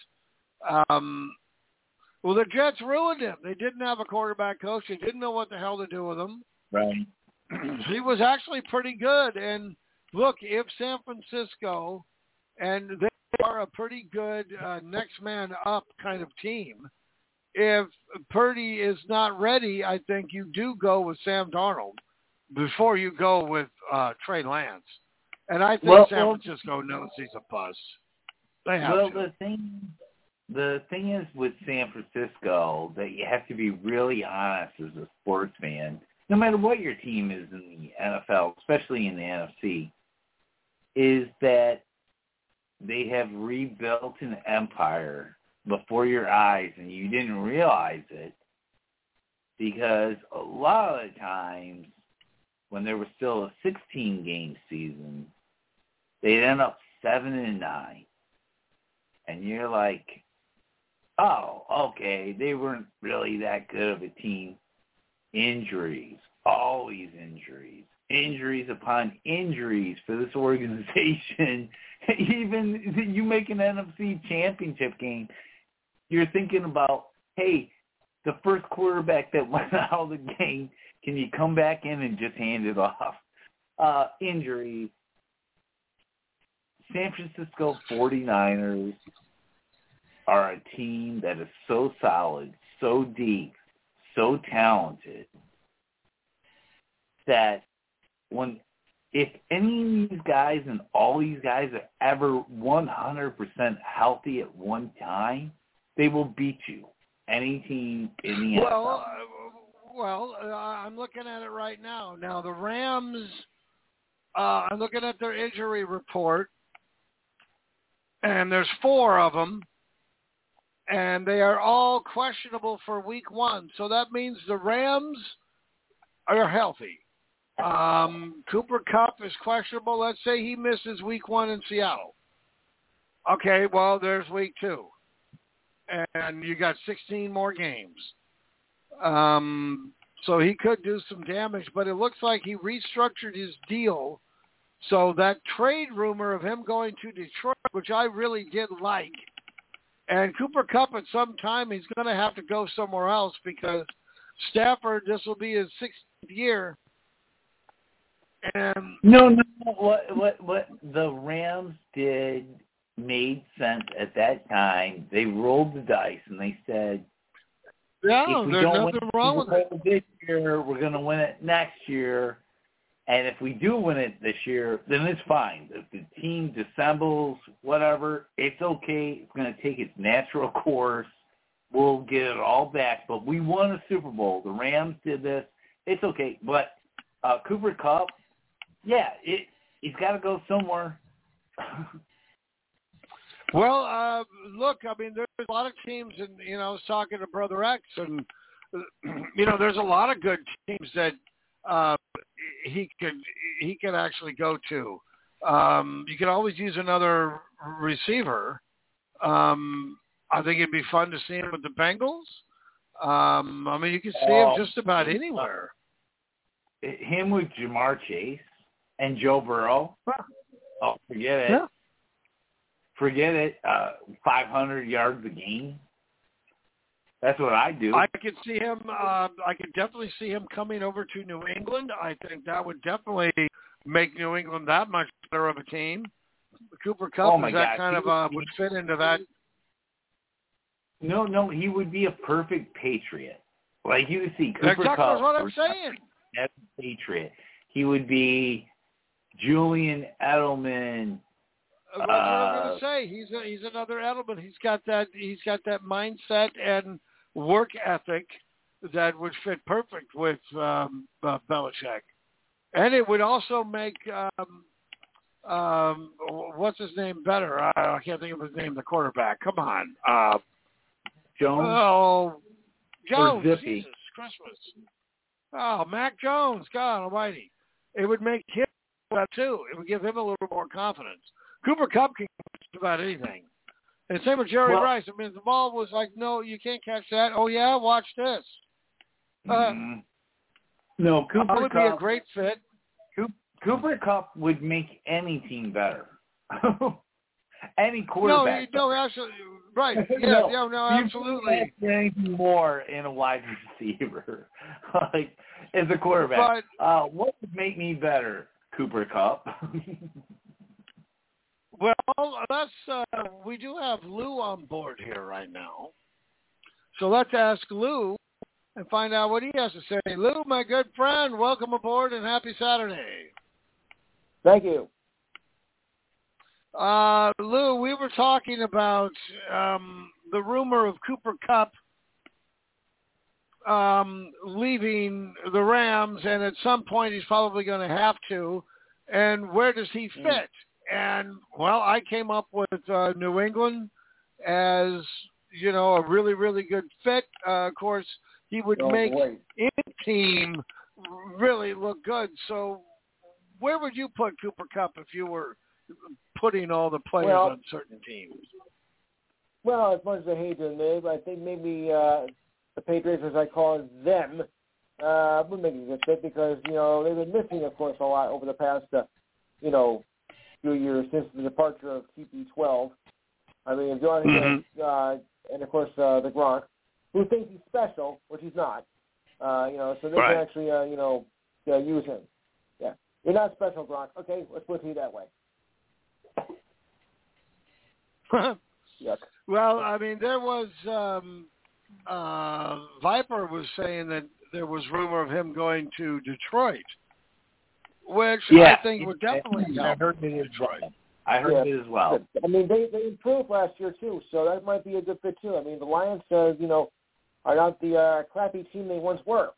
Well, the Jets ruined him. They didn't have a quarterback coach. They didn't know what the hell to do with him. Right. He was actually pretty good. And look, if San Francisco, and they are a pretty good next man up kind of team, if Purdy is not ready, I think you do go with Sam Darnold before you go with Trey Lance. And I think San Francisco knows he's a bust. They have to. The thing is with San Francisco that you have to be really honest as a sports fan, no matter what your team is in the NFL, especially in the NFC, is that they have rebuilt an empire before your eyes and you didn't realize it, because a lot of the times when there was still a 16-game season, they'd end up 7-9. And you're like, oh, okay, they weren't really that good of a team. Injuries, always injuries. Injuries upon injuries for this organization. Even you make an NFC championship game, you're thinking about, hey, the first quarterback that went out of the game, can you come back in and just hand it off? Injuries. San Francisco 49ers are a team that is so solid, so deep, so talented, that if any of these guys and all these guys are ever 100% healthy at one time, they will beat you. Any team in the NFL. Well, I'm looking at it right now. Now, the Rams, I'm looking at their injury report, and there's 4 of them, and they are all questionable for week 1. So that means the Rams are healthy. Cooper Kupp is questionable. Let's say he misses week 1 in Seattle. Okay, well, there's week 2. And you got 16 more games. So he could do some damage, but it looks like he restructured his deal. So that trade rumor of him going to Detroit, which I really did like, and Cooper Kupp at some time, he's going to have to go somewhere else because Stafford, this will be his 16th year. And no. What the Rams did made sense at that time. They rolled the dice and they said, "Yeah, there's nothing wrong with it. This year, we're going to win it next year, and if we do win it this year, then it's fine. If the team dissembles, whatever, it's okay. It's going to take its natural course. We'll get it all back. But we won a Super Bowl. The Rams did this. It's okay. But Cooper Kupp, yeah, he's got to go somewhere." Well, look, I mean, there's a lot of teams, and, I was talking to Brother X, and, there's a lot of good teams that he could actually go to. You could always use another receiver. I think it'd be fun to see him with the Bengals. I mean, you can see him just about anywhere. Him with Jamar Chase and Joe Burrow. Oh, forget it. Yeah. Forget it. 500 yards a game. That's what I do. I could see him. I could definitely see him coming over to New England. I think that would definitely make New England that much better of a team. Cooper Kupp is that kind of would fit into that. No, he would be a perfect Patriot. Like you see, Cooper Exactly Kupp. What I'm saying. As a Patriot, he would be Julian Edelman. That's what I'm going to say. He's another Edelman. He's got that mindset and work ethic that would fit perfect with Belichick, and it would also make what's his name better. I can't think of his name. The quarterback. Come on, Jones. Oh, Jones. Or Zippy. Jesus Christmas. Oh, Mac Jones. God Almighty. it would make him well too. It would give him a little more confidence. Cooper Kupp can catch just about anything. And same with Jerry Rice. I mean, the ball was like, no, you can't catch that. Oh, yeah, watch this. No, Cooper would Kupp be a great fit. Cooper Kupp would make any team better. Any quarterback. No, absolutely. Right. Absolutely. You can't anything more in a wide receiver. Like, as a quarterback. But, what would make me better, Cooper Kupp? Well, we do have Lou on board here right now. So let's ask Lou and find out what he has to say. Lou, my good friend, welcome aboard and happy Saturday. Thank you. Lou, we were talking about the rumor of Cooper Kupp leaving the Rams, and at some point he's probably going to have to. And where does he fit? And, well, I came up with New England as, a really, really good fit. Of course, he would make any team really look good. So where would you put Cooper Kupp if you were putting all the players on certain teams? Well, as much as I hate to admit, I think maybe the Patriots, as I call them, would make a good fit because, they've been missing, of course, a lot over the past, few years since the departure of TP12. I mean, Jonathan and, of course, the Gronk, who thinks he's special, which he's not. So they can actually, use him. Yeah. You're not special, Gronk. Okay, let's put it that way. Yuck. Well, I mean, there was Viper was saying that there was rumor of him going to Detroit, which I think would definitely help. I heard it as well. I mean, they improved last year too, so that might be a good fit too. I mean, the Lions, are not the crappy team they once were.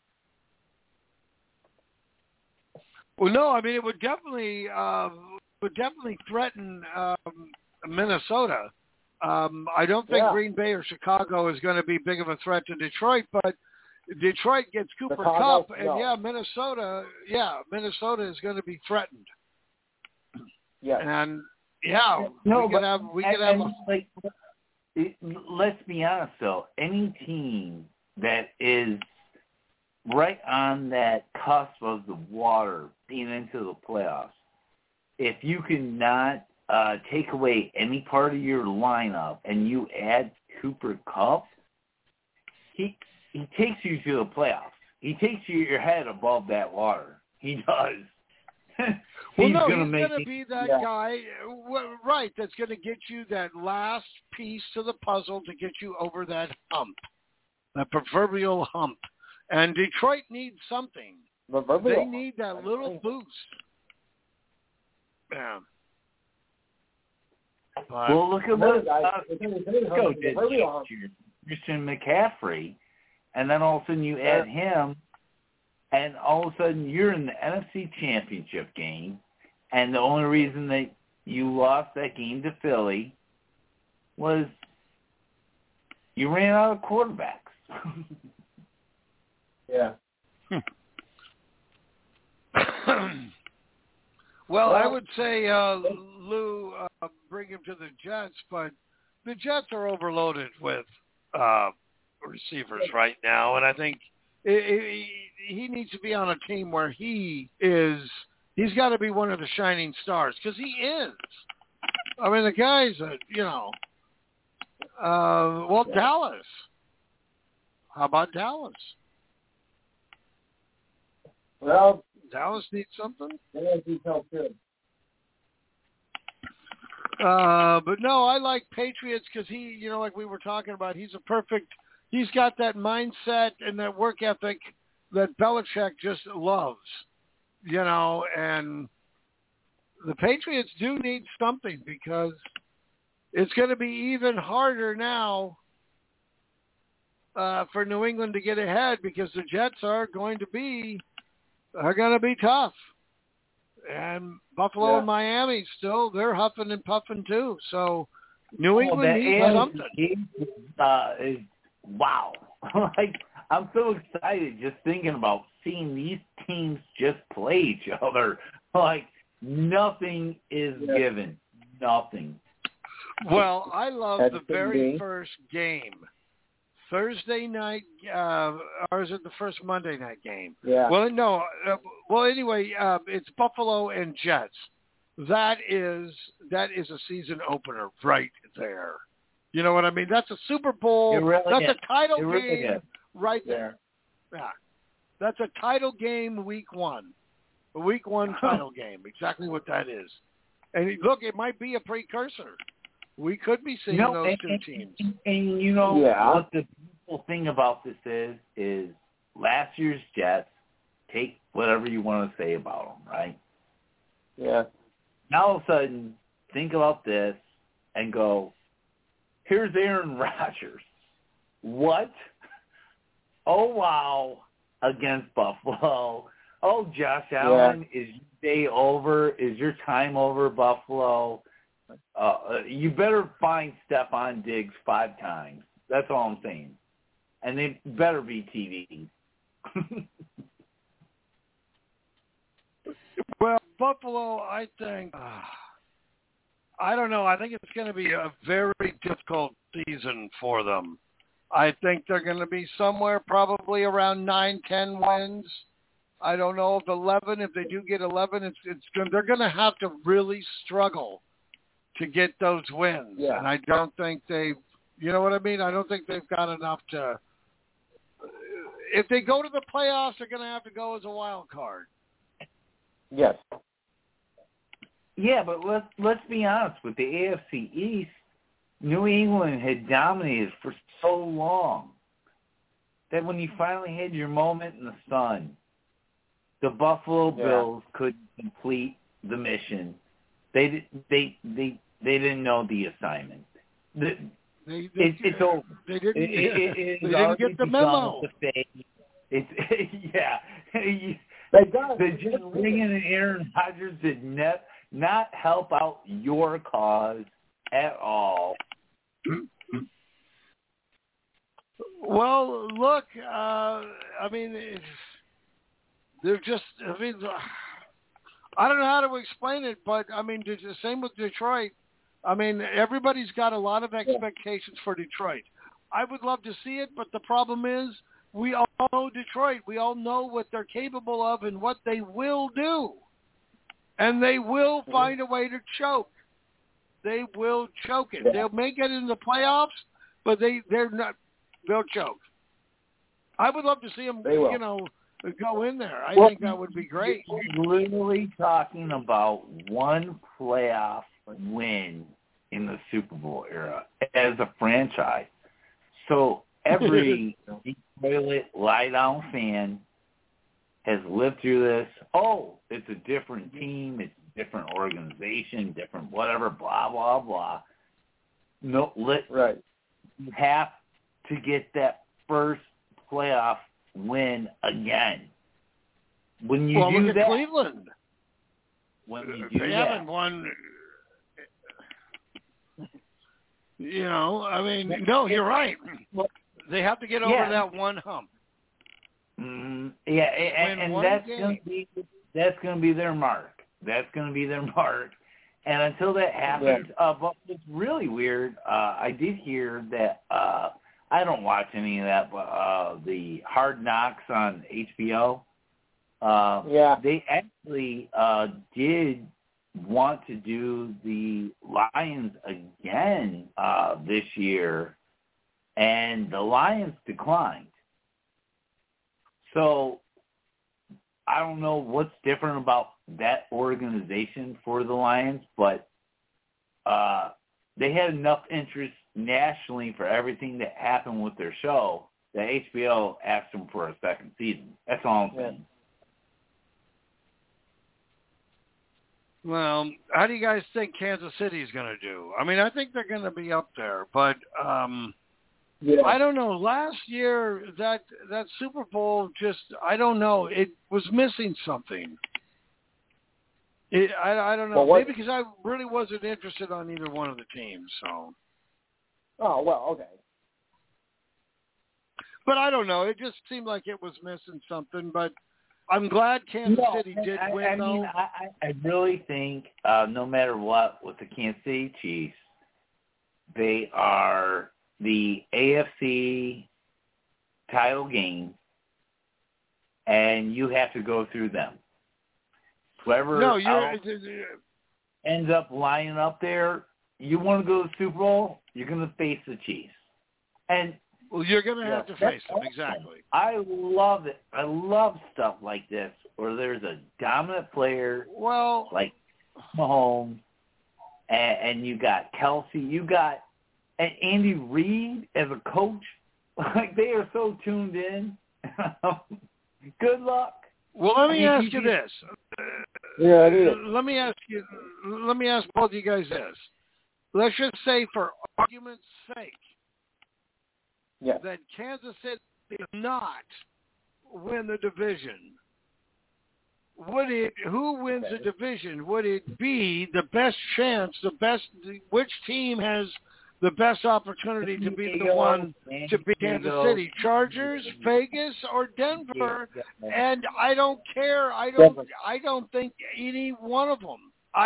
Well, no, I mean it would definitely threaten Minnesota. I don't think Green Bay or Chicago is going to be big of a threat to Detroit, but Detroit gets Cooper Kupp, and Minnesota is going to be threatened. Yeah, and we could have. Let's be honest, though. Any team that is right on that cusp of the water being into the playoffs, if you cannot take away any part of your lineup and you add Cooper Kupp, he takes you to the playoffs. He takes your head above that water. He does. He's going to be that guy, right, that's going to get you that last piece to the puzzle to get you over that hump, that proverbial hump. And Detroit needs something. They need that little boost. Yeah. Well, look at what Cisco did last year. Christian McCaffrey, and then all of a sudden you add him, and all of a sudden you're in the NFC Championship game, and the only reason that you lost that game to Philly was you ran out of quarterbacks. Yeah. Well, I would say, Lou, bring him to the Jets, but the Jets are overloaded with receivers right now, and I think he needs to be on a team where he's got to be one of the shining stars, because he is. I mean, the guy's, Dallas. How about Dallas? Well, Dallas needs something. Dallas needs help too. But no, I like Patriots because he, like we were talking about, he's got that mindset and that work ethic that Belichick just loves, and the Patriots do need something because it's going to be even harder now for New England to get ahead because the Jets are going to be tough. And Buffalo and Miami still, they're huffing and puffing too. So New England needs something. Wow. Like, I'm so excited just thinking about seeing these teams just play each other. Like, nothing is given. Nothing. Well, I love the very first game. Thursday night, or is it the first Monday night game? Yeah. Well, no. Anyway, it's Buffalo and Jets. That is a season opener right there. You know what I mean? That's a Super Bowl. That's a title game right there. Yeah. That's a title game week one. A week one title game. Exactly what that is. And look, it might be a precursor. We could be seeing those two teams. And you know what the beautiful thing about this is last year's Jets, take whatever you want to say about them, right? Yeah. Now all of a sudden, think about this and go, here's Aaron Rodgers. What? Oh, wow, against Buffalo. Oh, Josh Allen, is your day over? Is your time over, Buffalo? You better find Stephon Diggs 5 times. That's all I'm saying. And they better be TV. Well, Buffalo, I think, I don't know. I think it's going to be a very difficult season for them. I think they're going to be somewhere probably around 9-10 wins. I don't know if 11. If they do get 11, they're going to have to really struggle to get those wins. Yeah. And I don't think you know what I mean? I don't think they've got enough to. If they go to the playoffs, they're going to have to go as a wild card. Yes. Yeah, but let's be honest. With the AFC East, New England had dominated for so long that when you finally had your moment in the sun, the Buffalo Bills couldn't complete the mission. They didn't know the assignment. It's over. They didn't get the memo. Just bringing in Aaron Rodgers did not help out your cause at all. Well, look, I mean, they're just, I don't know how to explain it, but, I mean, the same with Detroit. I mean, everybody's got a lot of expectations for Detroit. I would love to see it, but the problem is we all know Detroit. We all know what they're capable of and what they will do. And they will find a way to choke. They will choke it. They may get in the playoffs, but they're not. They'll choke. I would love to see them, go in there. I think that would be great. You're literally talking about one playoff win in the Super Bowl era as a franchise. So every toilet lie-down fan has lived through this. Oh, it's a different team. It's a different organization, different whatever, blah, blah, blah. No, you have to get that first playoff win again. When you do look that, at Cleveland. When you do they that, haven't won. I mean, no, you're right. They have to get over that one hump. And that's going to be their mark. That's going to be their mark. And until that happens, but it's really weird. I did hear that. I don't watch any of that, but the Hard Knocks on HBO. They actually did want to do the Lions again this year, and the Lions declined. So I don't know what's different about that organization for the Lions, but they had enough interest nationally for everything that happened with their show that HBO asked them for a second season. That's all I'm saying. Well, how do you guys think Kansas City is going to do? I mean, I think they're going to be up there, but I don't know. Last year, that Super Bowl just, I don't know. It was missing something. I don't know. Maybe because I really wasn't interested on either one of the teams. So. Oh, well, okay. But I don't know. It just seemed like it was missing something. But I'm glad Kansas City did win, I though. mean, I really think no matter what with the Kansas City Chiefs, they are the AFC title game, and you have to go through them. Whoever ends up lining up there, you want to go to the Super Bowl, you're going to face the Chiefs. And well, you're going to have to face them, exactly. I love it. I love stuff like this where there's a dominant player like Mahomes, and you got Kelsey, you got Andy Reid as a coach. Like, they are so tuned in. Good luck. Well, let me ask you this. Yeah, I do. Let me ask both of you guys this. Let's just say, for argument's sake, that Kansas City did not win the division. Who wins the division? Would it be the best chance, which team has the best opportunity to be the one to beat Kansas City? Chargers, Vegas, or Denver? And I don't care. I don't think any one of them.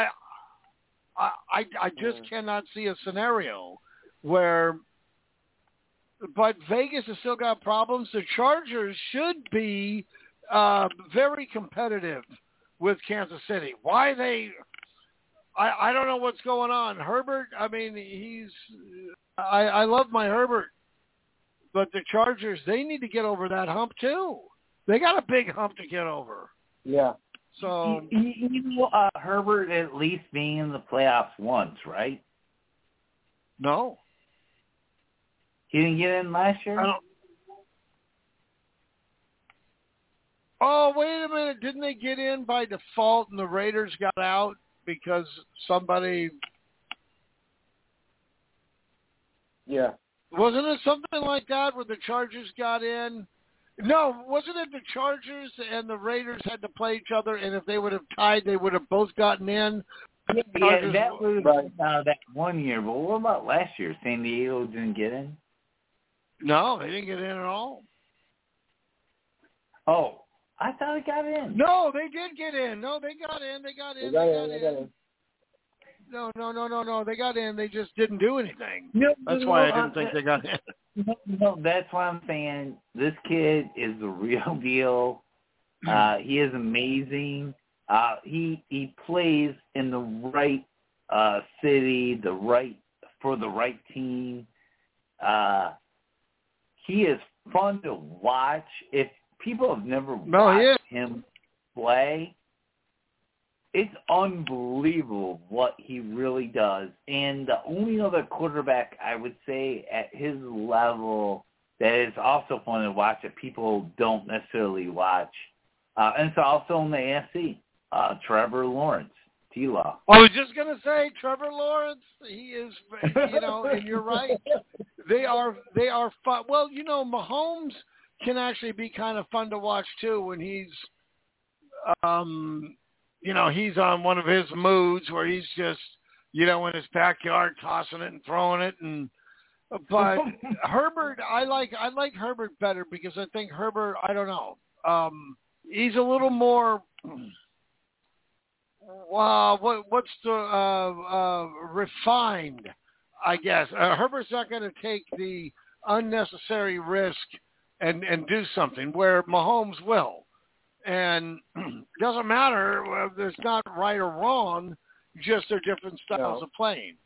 I just cannot see a scenario where. But Vegas has still got problems. The Chargers should be very competitive with Kansas City. Why they? I don't know what's going on. Herbert, I mean, I love my Herbert, but the Chargers, they need to get over that hump too. They got a big hump to get over. Yeah. So Herbert at least being in the playoffs once, right? No. He didn't get in last year? Oh, wait a minute. Didn't they get in by default and the Raiders got out because somebody... Yeah. Wasn't it something like that where the Chargers got in? No, wasn't it the Chargers and the Raiders had to play each other, and if they would have tied, they would have both gotten in? Yeah, that was that 1 year. But what about last year? San Diego didn't get in? No, they didn't get in at all. Oh, I thought it got in. No, they did get in. No, they got in. They got in. No. They got in. They just didn't do anything. That's why I didn't think they got in. No, that's why I'm saying this kid is the real deal. He is amazing. He plays in the right city, for the right team. He is fun to watch. If people have never watched him play, it's unbelievable what he really does. And the only other quarterback I would say at his level that is also fun to watch that people don't necessarily watch, and it's also in the AFC, Trevor Lawrence. T-Law. I was just going to say, Trevor Lawrence, he is, and you're right. They are fun. Well, Mahomes can actually be kind of fun to watch, too, when he's, he's on one of his moods where he's just, in his backyard tossing it and throwing it. But Herbert, I like Herbert better because I think Herbert, I don't know, he's a little more... what's the refined, I guess. Herbert's not going to take the unnecessary risk and do something where Mahomes will. And doesn't matter. There's not right or wrong, just they're different styles of playing.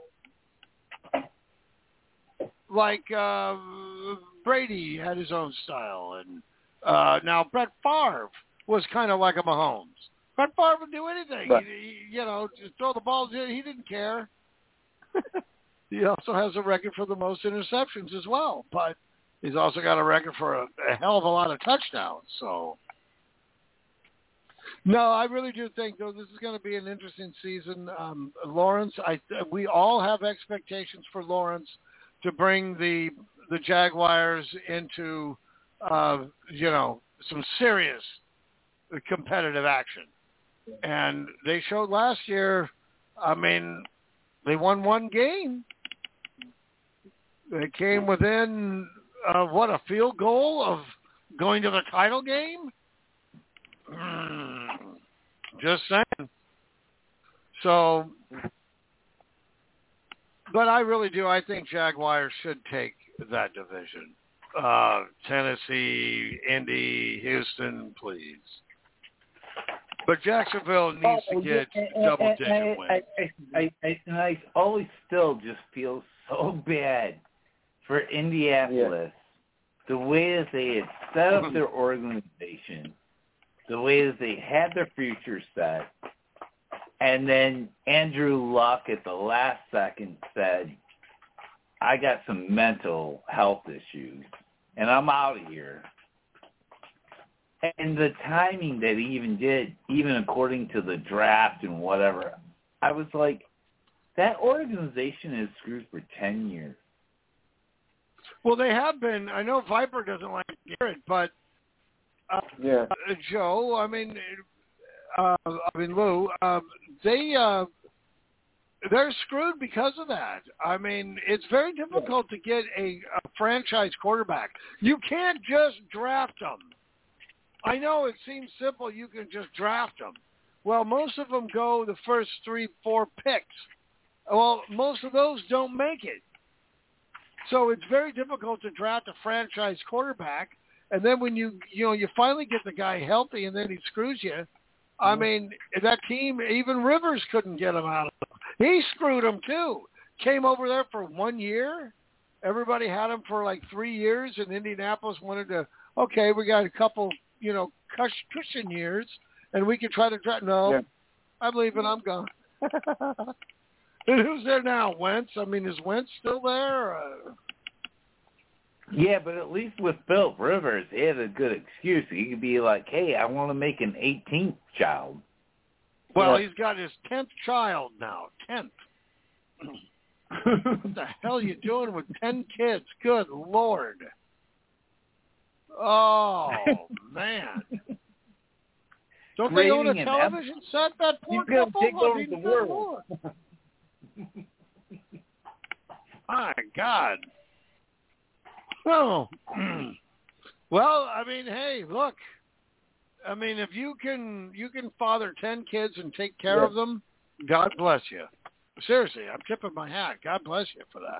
Like Brady had his own style. And now Brett Favre was kind of like a Mahomes. Brett Favre would do anything. Right. Just throw the balls in. He didn't care. He also has a record for the most interceptions as well, but he's also got a record for a hell of a lot of touchdowns. So, no, I really do think, though, this is going to be an interesting season. Lawrence, we all have expectations for Lawrence to bring the Jaguars into, some serious competitive action. And they showed last year, they won one game. They came within, a field goal of going to the title game? Just saying. So, but I really do. I think Jaguars should take that division. Tennessee, Indy, Houston, please. But Jacksonville needs to get double-digit wins. I always still just feel so bad for Indianapolis. Yeah. The way that they had set up their organization, the way that they had their future set, and then Andrew Luck at the last second said, I got some mental health issues, and I'm out of here. And the timing that he even did, even according to the draft and whatever, I was like, that organization is screwed for 10 years. Well, they have been. I know Viper doesn't like to hear it, but Joe, Lou, they're screwed because of that. I mean, it's very difficult to get a franchise quarterback. You can't just draft them. I know it seems simple. You can just draft them. Well, most of them go the first 3-4 picks. Well, most of those don't make it. So it's very difficult to draft a franchise quarterback. And then when you finally get the guy healthy and then he screws you, I mean, that team, even Rivers couldn't get him out of it. He screwed him too. Came over there for 1 year. Everybody had him for like 3 years, and Indianapolis wanted to, okay, we got a couple, cushion years, and we can try to draft. No, I'm leaving. I'm gone. And who's there now? Wentz? I mean, is Wentz still there? Yeah, but at least with Phil Rivers, he had a good excuse. He could be like, hey, I want to make an 18th child. Well, he's got his 10th child now. 10th. What the hell are you doing with 10 kids? Good Lord. Oh, man. Don't they own a television set? That poor couple? Take over the world. My God. Oh. Well, I mean, hey, look. I mean, if you can father 10 kids and take care of them, God bless you. Seriously, I'm tipping my hat. God bless you for that.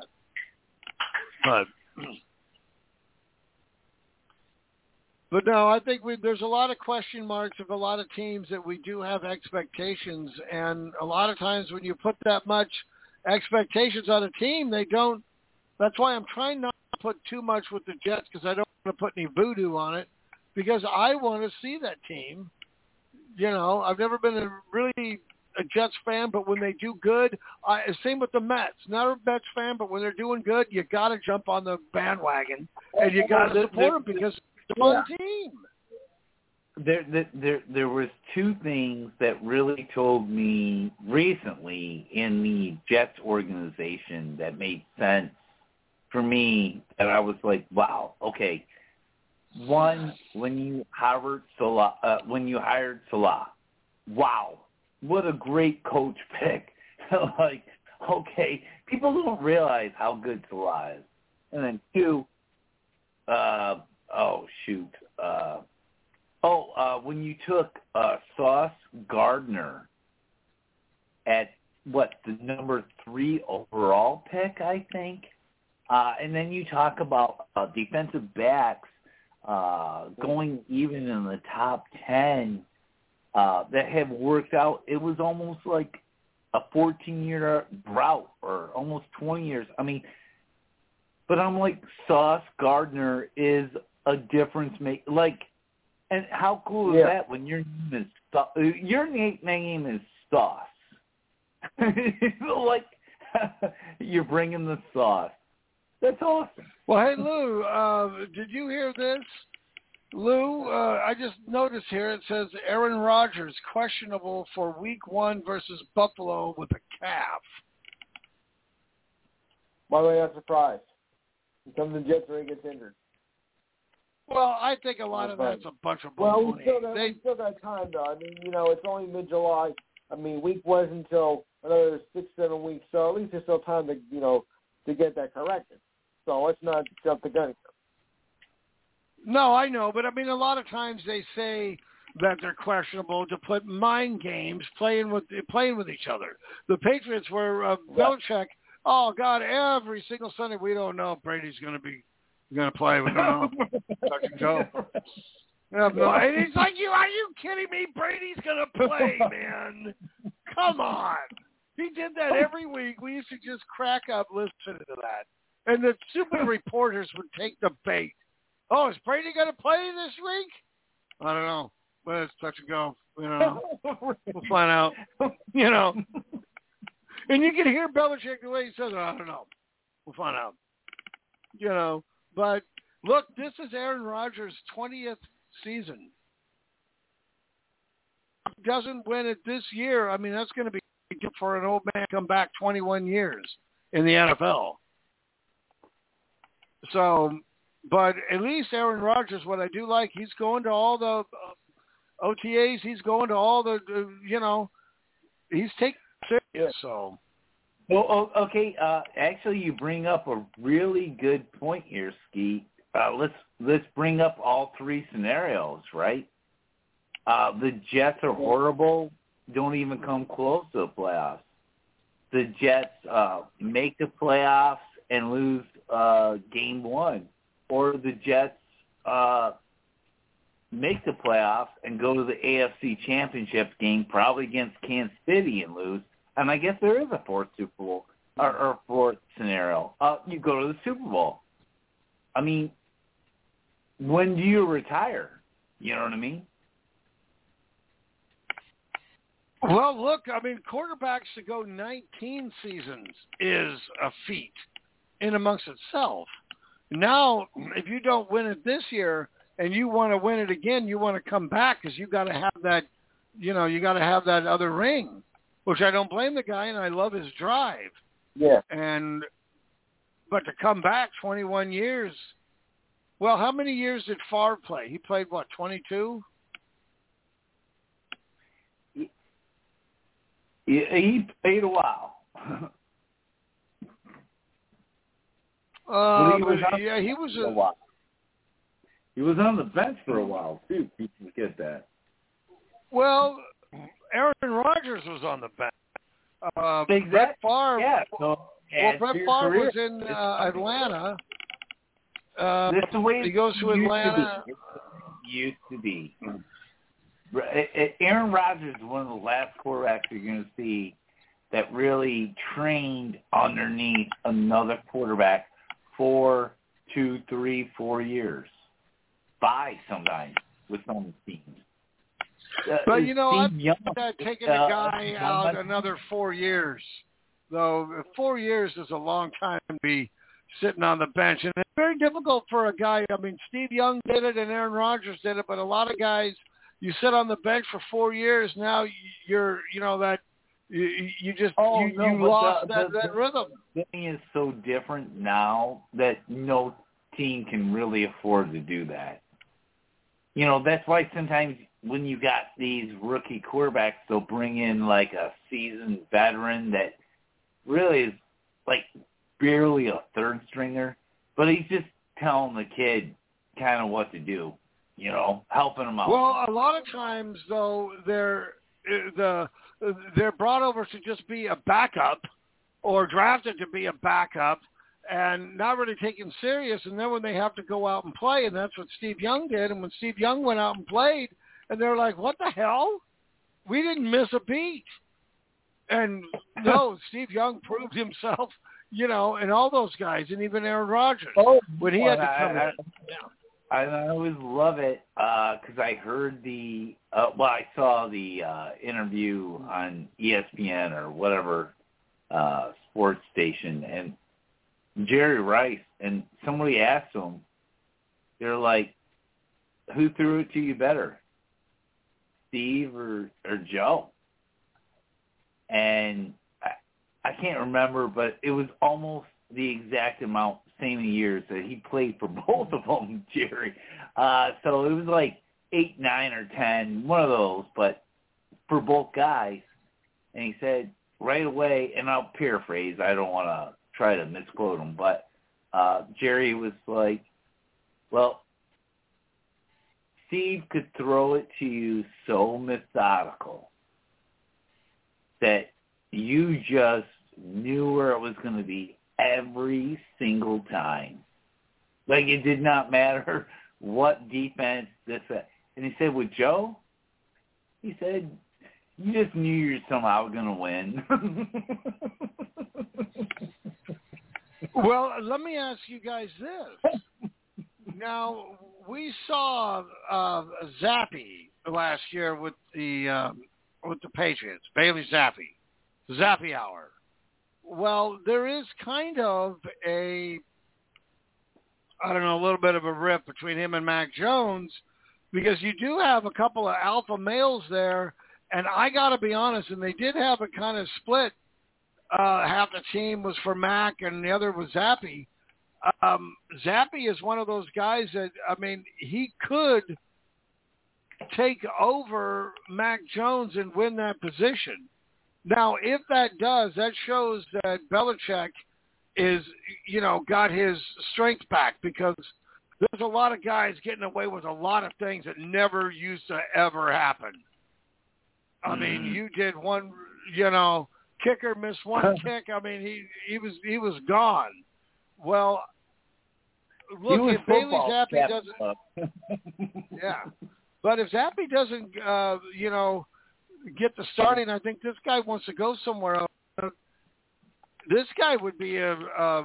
But no, I think there's a lot of question marks of a lot of teams that we do have expectations, and a lot of times when you put that much expectations on a team, they don't. That's why I'm trying not to put too much with the Jets, because I don't want to put any voodoo on it, because I want to see that team. I've never been really a Jets fan, but when they do good, same with the Mets. Not a Mets fan, but when they're doing good, you got to jump on the bandwagon, and you got to support them because it's a fun team. There was two things that really told me recently in the Jets organization that made sense for me, that I was like, wow, okay. One, when you hired Salah, wow, what a great coach pick. Like, okay, people don't realize how good Salah is. And then two, when you took Sauce Gardner at, the number 3 overall pick, I think, and then you talk about defensive backs going even in the top 10 that have worked out. It was almost like a 14-year drought, or almost 20 years. I mean, but I'm like, Sauce Gardner is a difference maker. Like, and how cool is that when your name is Sauce? Like, you're bringing the sauce. That's awesome. Well, hey, Lou, did you hear this? Lou, I just noticed here it says Aaron Rodgers questionable for Week 1 versus Buffalo with a calf. By the way, I'm surprised. He comes to the Jets where he gets injured. Well, I think a lot of that's a bunch of baloney. Well, we still got time, though. I mean, it's only mid-July. I mean, week 1 until another 6-7 weeks, so at least there's still time to, to get that corrected. So let's not jump the gun. No, I know, but I mean, a lot of times they say that they're questionable to put mind games playing with each other. The Patriots were Belichick. Oh God! Every single Sunday, we don't know if Brady's going to play. We don't know. Touch and go. And he's like, are you kidding me? Brady's going to play, man. Come on. He did that every week. We used to just crack up listening to that. And the stupid reporters would take the bait. Oh, is Brady going to play this week? I don't know. But it's touch and go. We'll find out. And you can hear Belichick the way he says it. I don't know. We'll find out. But look, this is Aaron Rodgers' 20th season. If he doesn't win it this year, I mean, that's going to be good for an old man to come back 21 years in the NFL. So, but at least Aaron Rodgers, what I do like, he's going to all the OTAs. He's going to all the, he's taking it serious. So. Well, okay. Actually, you bring up a really good point here, Ski. Let's bring up all three scenarios, right? The Jets are horrible. Don't even come close to the playoffs. The Jets make the playoffs and lose game one, or the Jets make the playoffs and go to the AFC Championship game, probably against Kansas City, and lose. And I guess there is a fourth Super Bowl or fourth scenario. You go to the Super Bowl. I mean, when do you retire? You know what I mean? Well, look, I mean, quarterbacks to go 19 seasons is a feat in amongst itself. Now, if you don't win it this year and you want to win it again, you want to come back because you got to have that, you got to have that other ring, which I don't blame the guy, and I love his drive. Yeah. But to come back 21 years, well, how many years did Favre play? He played, 22? He played a while. He was a while. He was on the bench for a while too. People forget that. Well, Aaron Rodgers was on the bench. Exactly. Brett Favre. Yeah. Brett Favre was in Atlanta. This is the way he goes to Atlanta. Used to be. Aaron Rodgers is one of the last quarterbacks you're going to see that really trained underneath another quarterback for 2, 3, 4 years. 5 sometimes with some teams. But, I'm taking a guy out another 4 years. Though 4 years is a long time to be sitting on the bench. And it's very difficult for a guy. I mean, Steve Young did it and Aaron Rodgers did it, but a lot of guys, you sit on the bench for 4 years, now you're, that you lost that rhythm. The thing is so different now that no team can really afford to do that. That's why sometimes when you got these rookie quarterbacks, they'll bring in like a seasoned veteran that really is like barely a third stringer, but he's just telling the kid kind of what to do, helping him out. Well, a lot of times though, they're brought over to just be a backup or drafted to be a backup and not really taken serious. And then when they have to go out and play, and that's what Steve Young did. And when Steve Young went out and played, and they're like, what the hell? We didn't miss a beat. And no, Steve Young proved himself, and all those guys, and even Aaron Rodgers, when he had to come in. I always love it because I heard I saw the interview on ESPN or whatever sports station, and Jerry Rice, and somebody asked him, they're like, who threw it to you better, Steve or Joe? And I can't remember, but it was almost the exact amount, same years that he played for both of them, Jerry. So it was like 8, 9, or 10, one of those, but for both guys. And he said right away, and I'll paraphrase, I don't want to try to misquote him, but Jerry was like, well, Steve could throw it to you so methodical that you just knew where it was going to be every single time. Like, it did not matter what defense this. And he said with Joe, he said, you just knew you were somehow going to win. Well, let me ask you guys this. Now, we saw Zappe last year with the Patriots, Bailey Zappe Hour. Well, there is kind of a little bit of a rift between him and Mac Jones, because you do have a couple of alpha males there, and I got to be honest, and they did have a kind of split. Half the team was for Mac and the other was Zappe. Zappe is one of those guys that, I mean, he could take over Mac Jones and win that position. Now, if that does, that shows that Belichick is, got his strength back, because there's a lot of guys getting away with a lot of things that never used to ever happen. I mean, you did one, kicker missed one kick. I mean, he was gone. Well, look, if Bailey Zappe doesn't, yeah, but if Zappe doesn't, get the starting, I think this guy wants to go somewhere else. This guy would be a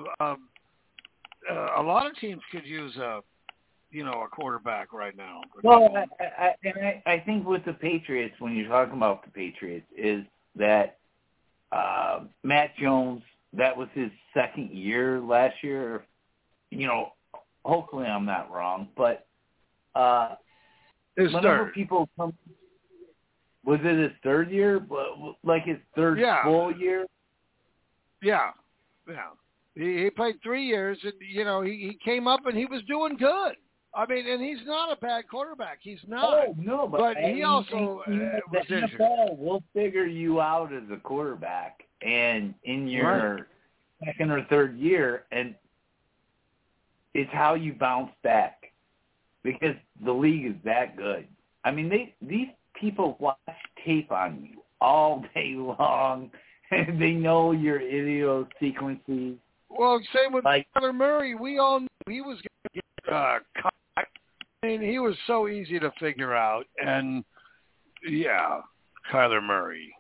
lot of teams could use a quarterback right now. Well, I think with the Patriots, when you're talking about the Patriots, is that Matt Jones, that was his second year last year. Hopefully I'm not wrong, but whenever people come, was it his third year? Like his third full year? Yeah. He played 3 years, and he came up and he was doing good. I mean, and he's not a bad quarterback. He's not. Oh, no, but he also the NFL will figure you out as a quarterback, and in your second or third year, and it's how you bounce back, because the league is that good. I mean, these people watch tape on you all day long, and they know your idiosyncrasies. Well, same with Kyler Murray. We all knew he was going to get caught. I mean, he was so easy to figure out, and Kyler Murray,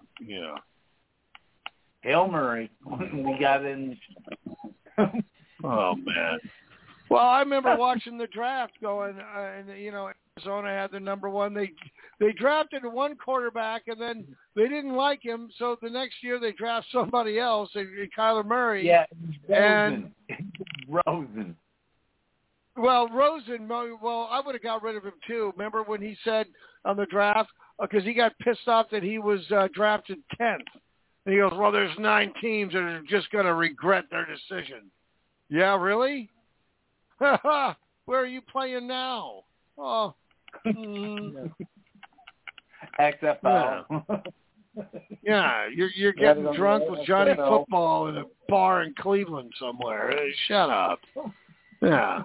Hail Murray, we got in. Oh man. Well, I remember watching the draft going, and Arizona had the number one. They drafted one quarterback, and then they didn't like him, so the next year they draft somebody else, Kyler Murray. Yeah, Rosen. Well, I would have got rid of him too. Remember when he said on the draft, because he got pissed off that he was drafted 10th. And he goes, well, there's 9 teams that are just going to regret their decision. Yeah, really? Where are you playing now? Oh. XFL. Yeah, you're getting drunk with Johnny Football in a bar in Cleveland somewhere. Shut up. Yeah.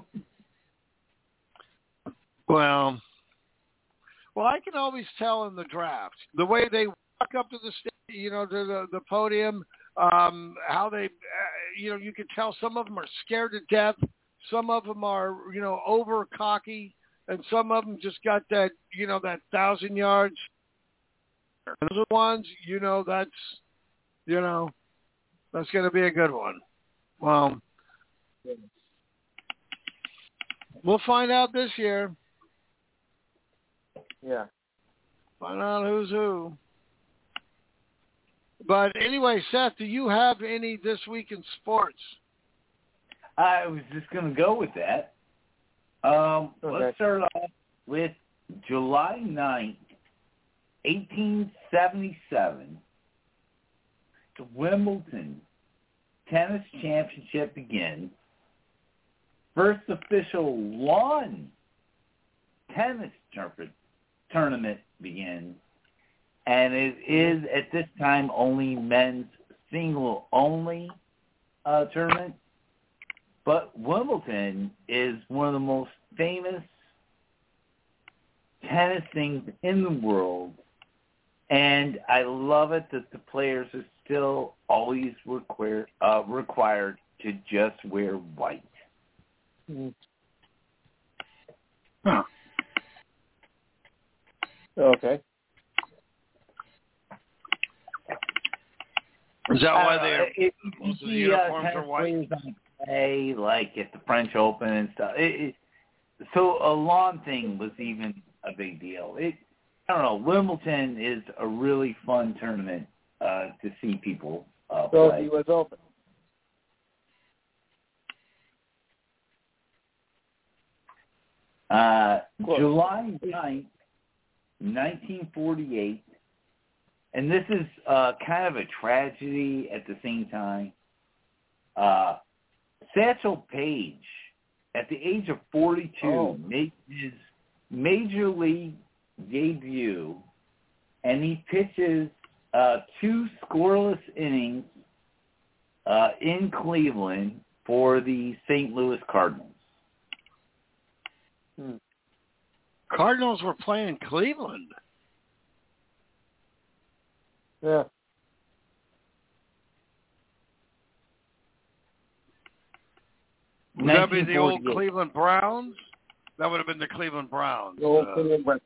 Well, I can always tell in the draft the way they walk up to the stage, to the podium, how they, you can tell some of them are scared to death, some of them are, over cocky, and some of them just got that, that 1,000 yards. And those are the ones, that's going to be a good one. Well, we'll find out this year. Yeah. Find out who's who. But anyway, Seth, do you have any this week in sports? I was just going to go with that. Let's start off with July 9th, 1877. The Wimbledon Tennis Championship begins. First official lawn tennis tournament begins. And it is, at this time, only men's single-only tournament. But Wimbledon is one of the most famous tennis things in the world. And I love it that the players are still always required to just wear white. Mm. Huh. Okay. Is that why they're most of the uniforms are white? Play, like at the French Open and stuff. So a lawn thing was even a big deal. I don't know. Wimbledon is a really fun tournament to see people play. So he was open. July 9th, 1948, and this is kind of a tragedy at the same time. Satchel Paige, at the age of 42, made his major league debut, and he pitches 2 scoreless innings in Cleveland for the St. Louis Cardinals. Cardinals were playing Cleveland. Yeah. Would that be the old Cleveland Browns? That would have been the Cleveland Browns. The old Cleveland Browns.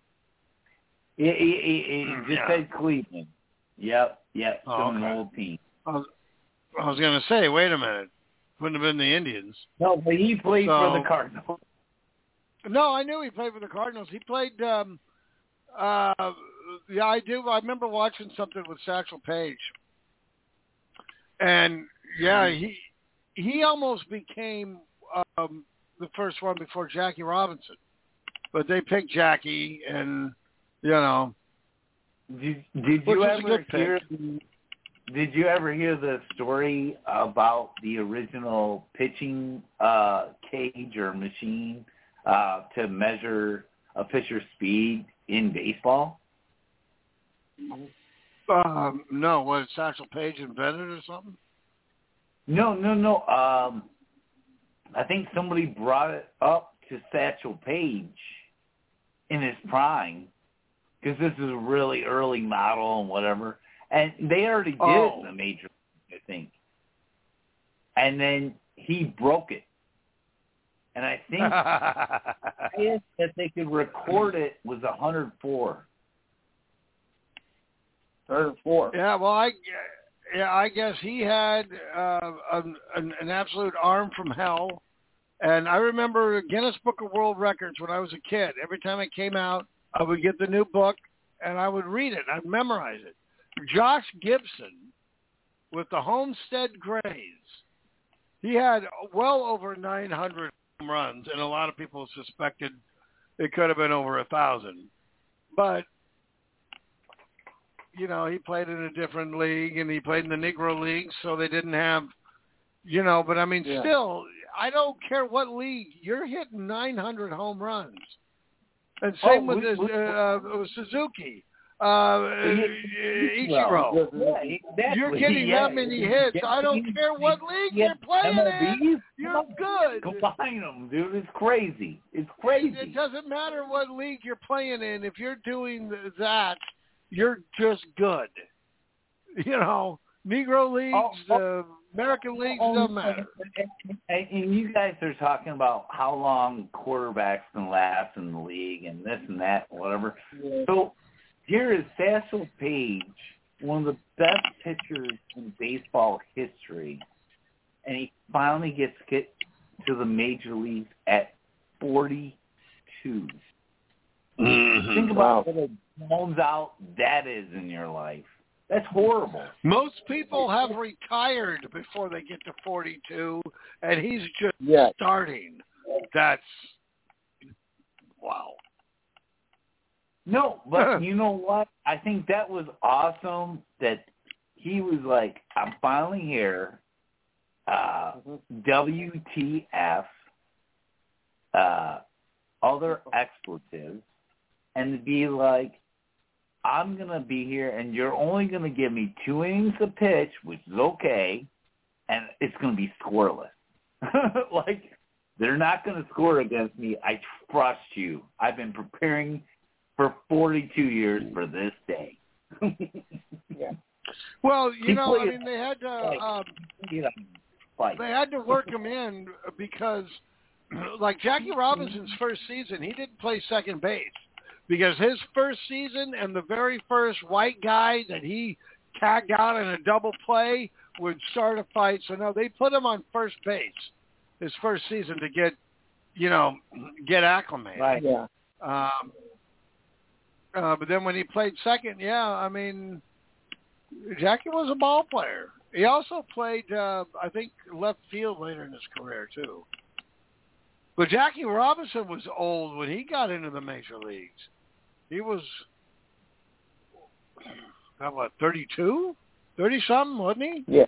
It just said Cleveland. Yep. Still an old team. I was going to say, wait a minute. Wouldn't have been the Indians. No, but he played for the Cardinals. No, I knew he played for the Cardinals. He played, yeah, I do. I remember watching something with Satchel Paige. And, yeah, he almost became the first one before Jackie Robinson. But they picked Jackie, and, you know. Did you ever hear the story about the original pitching cage or machine to measure a pitcher's speed in baseball? No, what, Satchel Paige invented or something? No. I think somebody brought it up to Satchel Paige in his prime, because this is a really early model and whatever. And they already did it in the major league, I think. And then he broke it. And I think that they could record it was 104. 104. Yeah, well, I guess he had an absolute arm from hell. And I remember Guinness Book of World Records when I was a kid. Every time it came out, I would get the new book and I would read it. I'd memorize it. Josh Gibson with the Homestead Grays, he had well over 900 home runs, and a lot of people suspected it could have been over 1,000. But, you know, he played in a different league, and he played in the Negro League, so they didn't have, you know, but I mean, still, I don't care what league, you're hitting 900 home runs. And same with Suzuki. Ichiro. Yeah, exactly. You're getting that many hits. I don't care what league you're playing in. You're good. Combine them, dude. It's crazy. It's crazy. It doesn't matter what league you're playing in. If you're doing that, you're just good. You know, Negro leagues, American leagues, doesn't matter. And you guys are talking about how long quarterbacks can last in the league and this and that, whatever. Yeah. So here is Satchel Paige, one of the best pitchers in baseball history, and he finally gets to the major leagues at 42. Mm-hmm. Think about what a bones out that is in your life. That's horrible. Most people have retired before they get to 42, and he's just starting. That's wow. No, but you know what? I think that was awesome that he was like, I'm finally here. WTF, other expletives, and to be like, I'm going to be here, and you're only going to give me 2 innings of pitch, which is okay, and it's going to be scoreless. Like, They're not going to score against me. I trust you. I've been preparing for 42 years for this day. Yeah. Well, they had to they had to work him in because, like Jackie Robinson's first season, he didn't play second base because his first season and the very first white guy that he tagged out in a double play would start a fight. So no, they put him on first base his first season to get acclimated. Right. Yeah. But then when he played second, Jackie was a ball player. He also played, I think, left field later in his career, too. But Jackie Robinson was old when he got into the major leagues. He was, 32? 30-something, wasn't he? Yeah.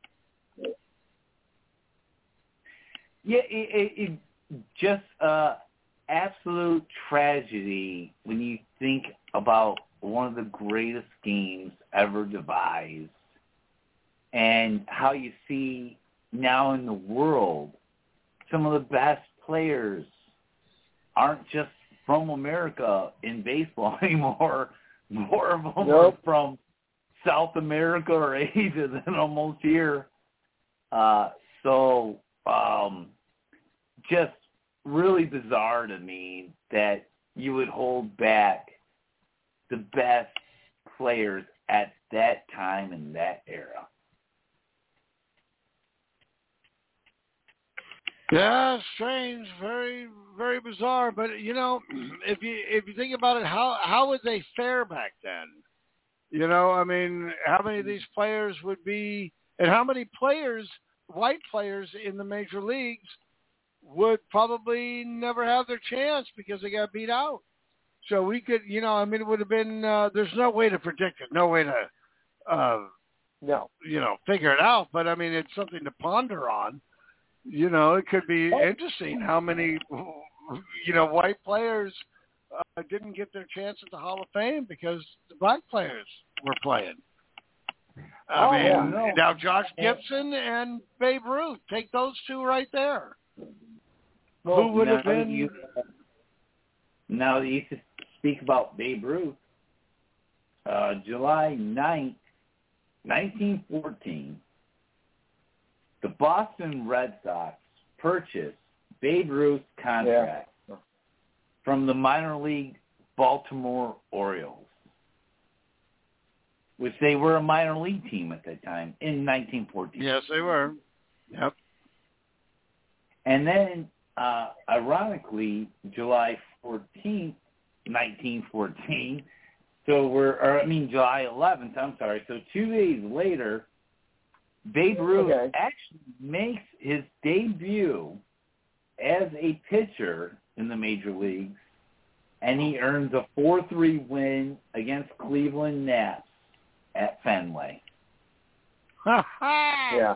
Yeah, it just absolute tragedy when you think about one of the greatest games ever devised and how you see now in the world some of the best players aren't just from America in baseball anymore. More of them are from South America or Asia than almost here. Just really bizarre to me that you would hold back the best players at that time in that era. Yeah, strange, very, very bizarre. But if you think about it, how would they fare back then? How many of these players would be, and how many players, white players in the major leagues, would probably never have their chance because they got beat out. So we could, it would have been, there's no way to predict it, no way to, figure it out. But, it's something to ponder on. It could be interesting how many, white players didn't get their chance at the Hall of Fame because the black players were playing. Now Josh Gibson and Babe Ruth, take those two right there. Well, who would have been? Now that you speak about Babe Ruth, July 9th, 1914, the Boston Red Sox purchased Babe Ruth's contract from the minor league Baltimore Orioles, which they were a minor league team at that time in 1914. Yes, they were. Yep. And then, ironically, July 14th, 1914, July 11th, I'm sorry. So 2 days later, Babe Ruth actually makes his debut as a pitcher in the major leagues, and he earns a 4-3 win against Cleveland Nats at Fenway. Yeah.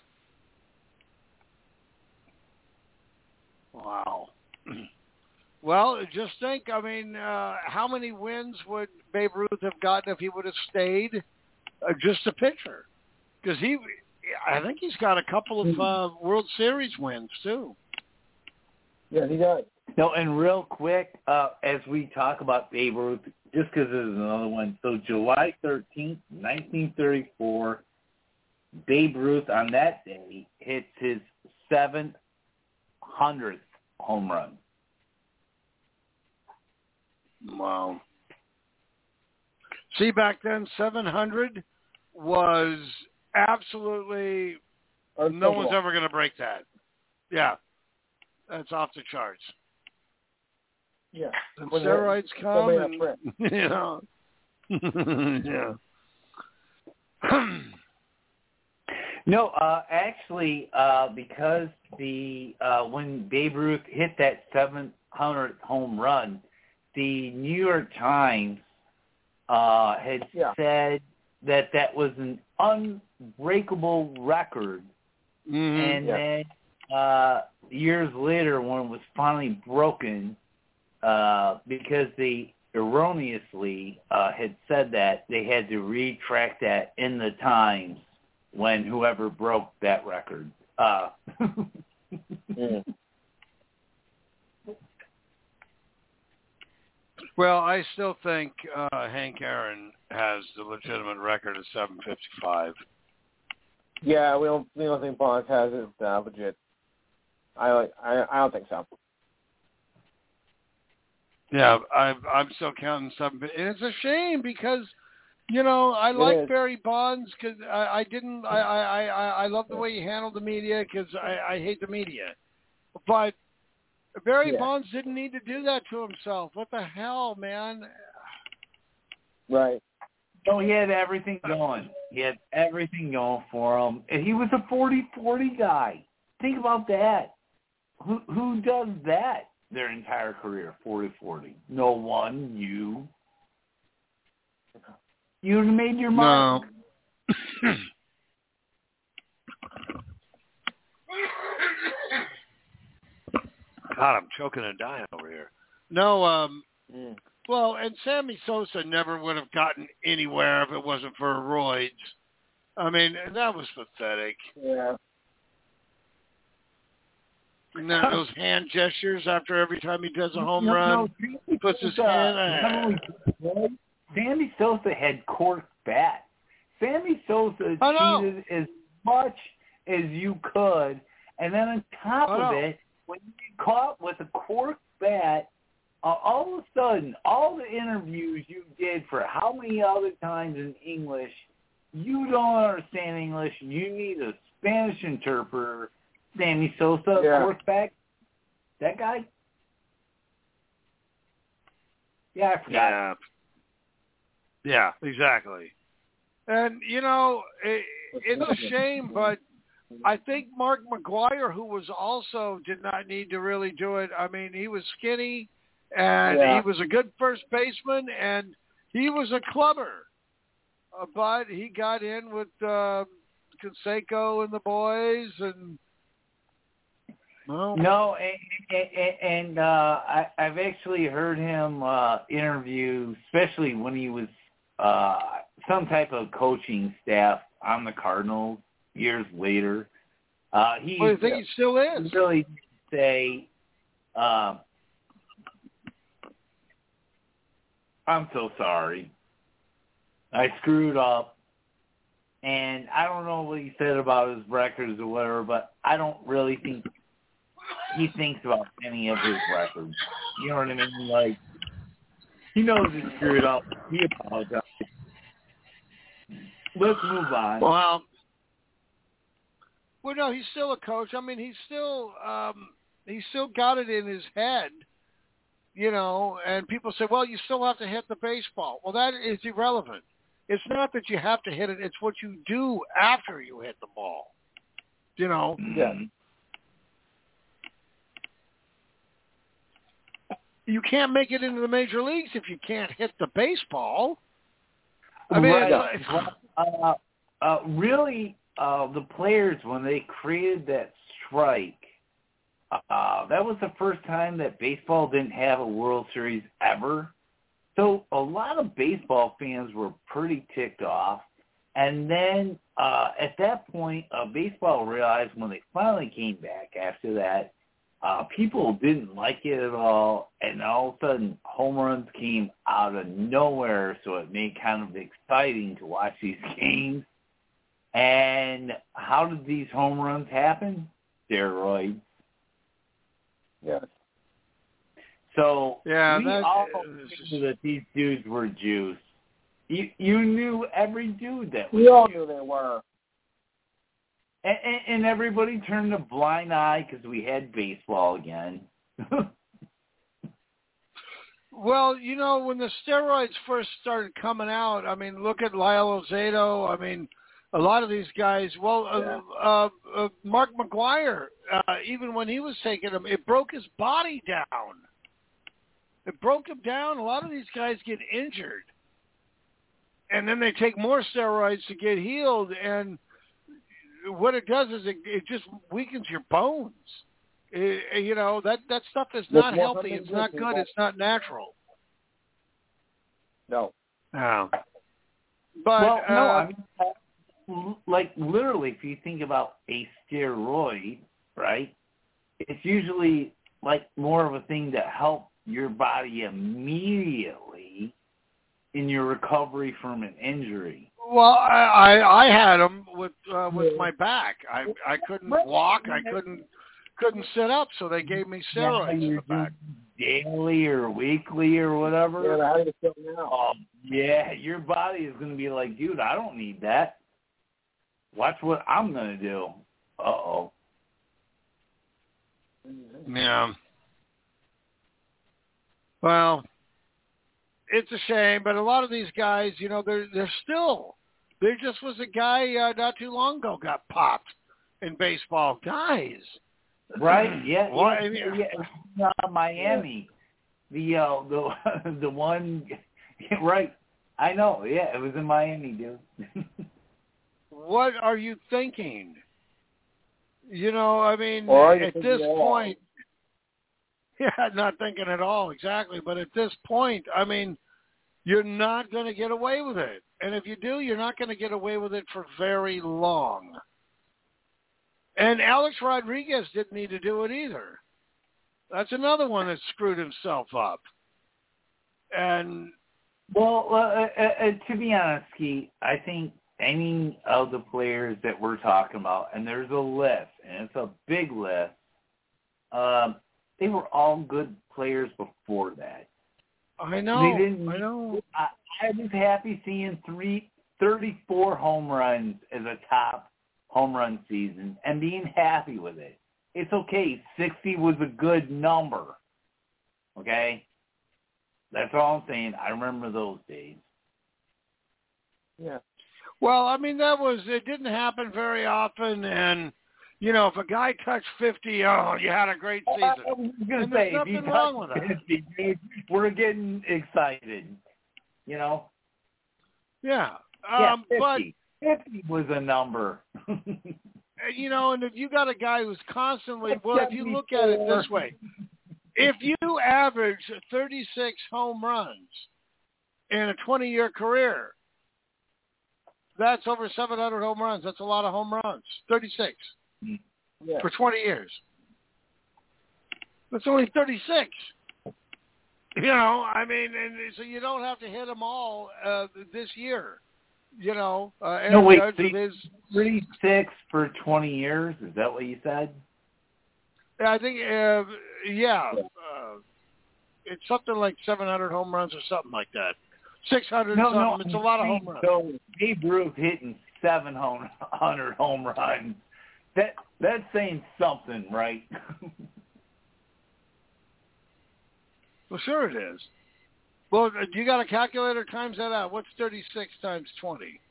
Wow. Well, just think, how many wins would Babe Ruth have gotten if he would have stayed just a pitcher? Because I think he's got a couple of World Series wins, too. Yeah, he does. No, and real quick, as we talk about Babe Ruth, just because there's another one. So July 13th, 1934, Babe Ruth on that day hits his 700th home run. Wow. See, back then, 700 was absolutely, no one's ever going to break that. Yeah. That's off the charts. Yeah. And steroids come and, yeah. No, actually, because when Babe Ruth hit that 700th home run, the New York Times had said that was an unbreakable record. Mm-hmm. And then years later, when it was finally broken, because they erroneously had said that, they had to retract that in the Times when whoever broke that record. Well, I still think Hank Aaron has the legitimate record of 755. Yeah, we don't think Bonds has it legit. I don't think so. Yeah, I'm still counting 7. And it's a shame because, I like Barry Bonds because I love the way he handled the media because I hate the media. But Barry Bonds didn't need to do that to himself. What the hell, man? Right. No, he had everything going. He had everything going for him. And he was a 40-40 guy. Think about that. Who does that their entire career, 40-40? No one. You. You made your mark. No. God, I'm choking and dying over here. No, well, and Sammy Sosa never would have gotten anywhere if it wasn't for roids. I mean, that was pathetic. Yeah. And then those hand gestures after every time he does a home run, he puts his hand. Sammy Sosa had cork bat. Sammy Sosa cheated as much as you could, and then on top of it, when you get caught with a cork bat, all of a sudden, all the interviews you did for how many other times in English, you don't understand English. You need a Spanish interpreter. Sammy Sosa, corkback, that guy. Yeah, I forgot. Yeah, exactly. And it's a shame, but I think Mark McGwire, who was also did not need to really do it. I mean, he was skinny, and he was a good first baseman, and he was a clubber. But he got in with Canseco and the boys, and no, and I've actually heard him interview, especially when he was some type of coaching staff on the Cardinals years later. He still is. Really say, I'm so sorry. I screwed up. And I don't know what he said about his records or whatever, but I don't really think he thinks about any of his records. You know what I mean? Like, he knows he screwed up. He apologized. Let's move on. Well, no, he's still a coach. I mean, he's still got it in his head, and people say, well, you still have to hit the baseball. Well, that is irrelevant. It's not that you have to hit it. It's what you do after you hit the ball. Yeah. You can't make it into the major leagues if you can't hit the baseball. I mean, really, the players, when they created that strike, that was the first time that baseball didn't have a World Series ever. So a lot of baseball fans were pretty ticked off. And then at that point, baseball realized when they finally came back after that, people didn't like it at all. And all of a sudden, home runs came out of nowhere. So it made kind of exciting to watch these games. And how did these home runs happen? Steroids. Yes. So we all knew that these dudes were juice. You knew every dude that was. We all knew they were. And everybody turned a blind eye because we had baseball again. Well, when the steroids first started coming out, I mean, look at Lyle Alzado. I mean, a lot of these guys. Well, Mark McGwire, even when he was taking them, it broke his body down. It broke him down. A lot of these guys get injured, and then they take more steroids to get healed. And what it does is it just weakens your bones. That stuff is not healthy. It's not good. It's not natural. No. No. But I mean, like literally, if you think about a steroid, right? It's usually like more of a thing to help your body immediately in your recovery from an injury. Well, I had them with my back. I couldn't walk. I couldn't sit up, so they gave me steroids in the back. Daily or weekly or whatever. Yeah, how do you feel now? Yeah, your body is going to be like, dude, I don't need that. Watch what I'm going to do. Uh-oh. Yeah. Well, it's a shame, but a lot of these guys, you know, they're still. There just was a guy not too long ago got popped in baseball. Guys. Right? Yeah. Miami. Yeah. The one. Right. I know. Yeah, it was in Miami, dude. What are you thinking? You know, I mean, at this point, not thinking at all, exactly. But at this point, I mean, you're not going to get away with it. And if you do, you're not going to get away with it for very long. And Alex Rodriguez didn't need to do it either. That's another one that screwed himself up. And well, to be honest, Ski, I think any of the players that we're talking about, and there's a list, and it's a big list, they were all good players before that. I know. I know. I was happy seeing 34 home runs as a top home run season and being happy with it. It's okay. 60 was a good number. Okay? That's all I'm saying. I remember those days. Yeah. Well, I mean, it didn't happen very often, and, you know, if a guy touched 50, you had a great season. I was going to say, there's nothing wrong with that. 50, we're getting excited, you know? Yeah. 50. But 50 was a number. You know, and if you got a guy who's constantly, well, if you look at it this way, if you average 36 home runs in a 20-year career, that's over 700 home runs. That's a lot of home runs. 36 for 20 years. That's only 36. You know, I mean, and so you don't have to hit them all this year. You know, no, wait, so 36 for 20 years? Is that what you said? I think, it's something like 700 home runs or something like that. 600 something. It's a lot of home runs. So Babe Ruth hitting 700 home runs. That's saying something, right? Well, sure it is. Well, you got a calculator? Times that out. What's 36 times 20?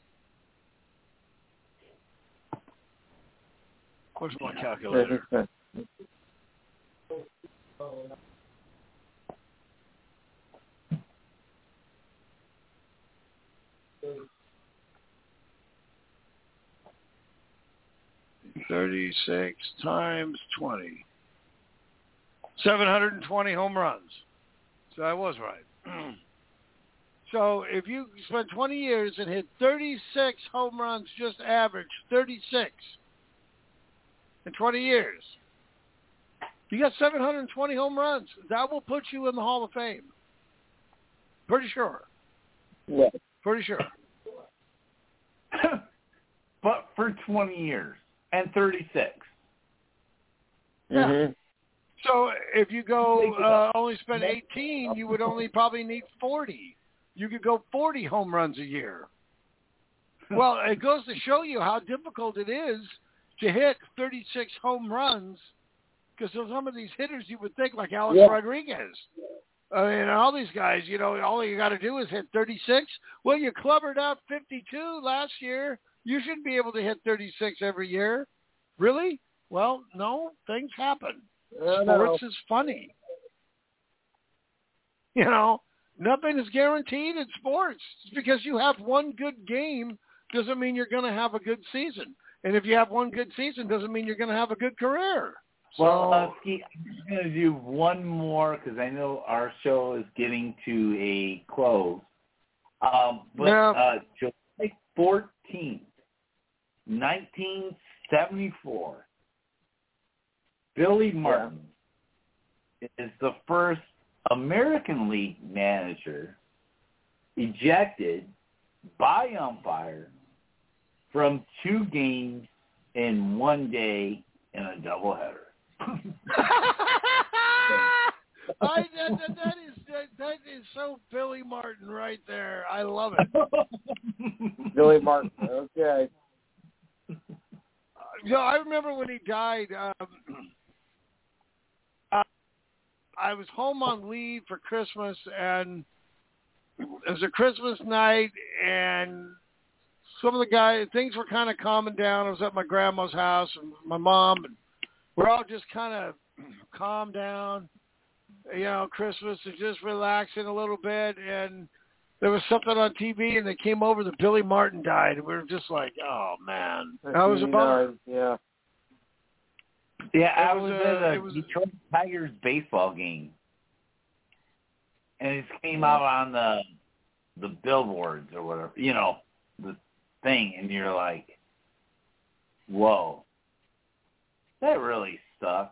Where's my calculator? $36 times 20. 720 home runs. So I was right. So if you spend 20 years and hit 36 home runs, just average 36 in 20 years, you got 720 home runs. That will put you in the Hall of Fame. Pretty sure. Yeah. Pretty sure. But for 20 years and 36. Yeah. Mm-hmm. So if you go only spend 18, you would only probably need 40. You could go 40 home runs a year. Well, it goes to show you how difficult it is to hit 36 home runs, because some of these hitters you would think like Alex Rodriguez. I mean, all these guys, you know, all you got to do is hit 36. Well, you clubbered out 52 last year. You shouldn't be able to hit 36 every year. Really? Well, no, things happen. Sports is funny. You know, nothing is guaranteed in sports. Just because you have one good game doesn't mean you're going to have a good season. And if you have one good season doesn't mean you're going to have a good career. Well, Ski, I'm going to do one more because I know our show is getting to a close. July 14th, 1974, Billy Martin is the first American League manager ejected by umpire from 2 games in 1 day in a doubleheader. That is so Billy Martin right there. I love it. Billy Martin. Okay. I remember when he died. I was home on leave for Christmas, and it was a Christmas night, and some of the guys, things were kind of calming down. I was at my grandma's house, and my mom, and we're all just kind of calmed down. Christmas and just relaxing a little bit, and there was something on TV, and they came over that Billy Martin died, and we were just like, oh, man. That was a bummer. Yeah. Yeah, I was at a Detroit Tigers baseball game, and it came out on the billboards or whatever, the thing, and you're like, whoa, that really sucks.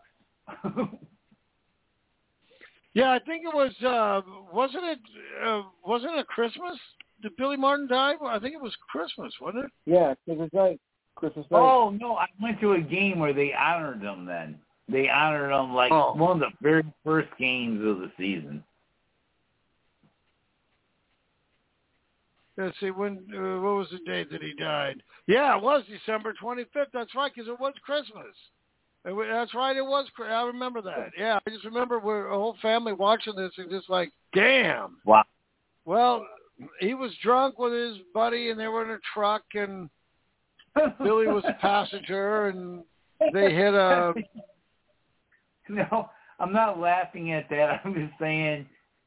Yeah, I think it was. Wasn't it Christmas? Did Billy Martin die? Well, I think it was Christmas, wasn't it? Yeah, Christmas night. Oh no, I went to a game where they honored him. Then they honored him like one of the very first games of the season. Let's see, when what was the date that he died? Yeah, it was December 25th. That's right, because it was Christmas. That's right, it was. I remember that. Yeah, I just remember we're a whole family watching this and just like, damn. Wow. Well, he was drunk with his buddy, and they were in a truck, and Billy was a passenger, and they hit a... No, I'm not laughing at that. I'm just saying,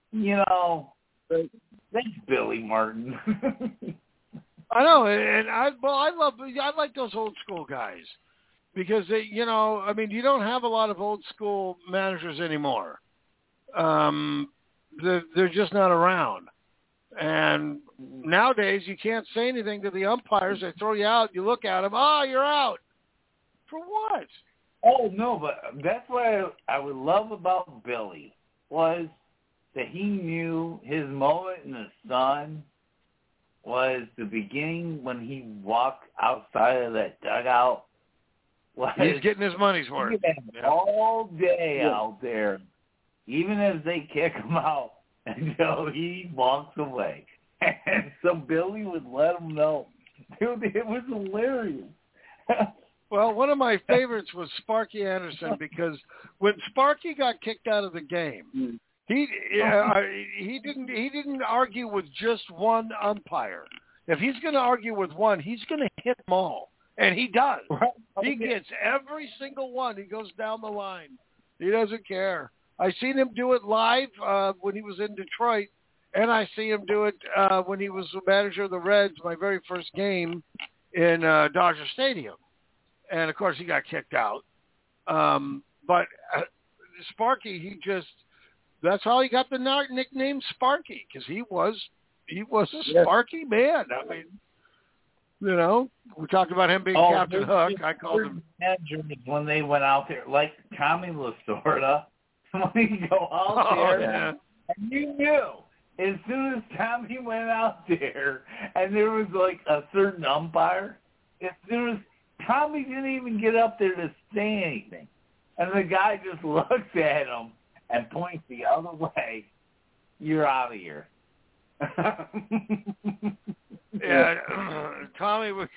that's Billy Martin. I know, and I like those old school guys. Because, you don't have a lot of old school managers anymore. They're just not around. And nowadays, you can't say anything to the umpires. They throw you out. You look at them. Oh, you're out. For what? Oh, no, but that's what I would love about Billy was that he knew his moment in the sun was the beginning when he walked outside of that dugout. He's getting his money's worth. All day out there, even as they kick him out until he walks away. And so Billy would let him know. Dude, it was hilarious. Well, one of my favorites was Sparky Anderson because when Sparky got kicked out of the game, he didn't argue with just one umpire. If he's going to argue with one, he's going to hit them all. And he does. He gets every single one. He goes down the line. He doesn't care. I seen him do it live when he was in Detroit, and I see him do it when he was the manager of the Reds, my very first game in Dodger Stadium. And, of course, he got kicked out. But Sparky, that's how he got the nickname Sparky, because he was a Sparky man. I mean, we talked about him being Captain Hook. I called him. When they went out there, like Tommy Lasorda, when you go out there, and you knew as soon as Tommy went out there, and there was like a certain umpire, as soon as Tommy didn't even get up there to say anything, and the guy just looks at him and points the other way, you're out of here. Yeah, Tommy was.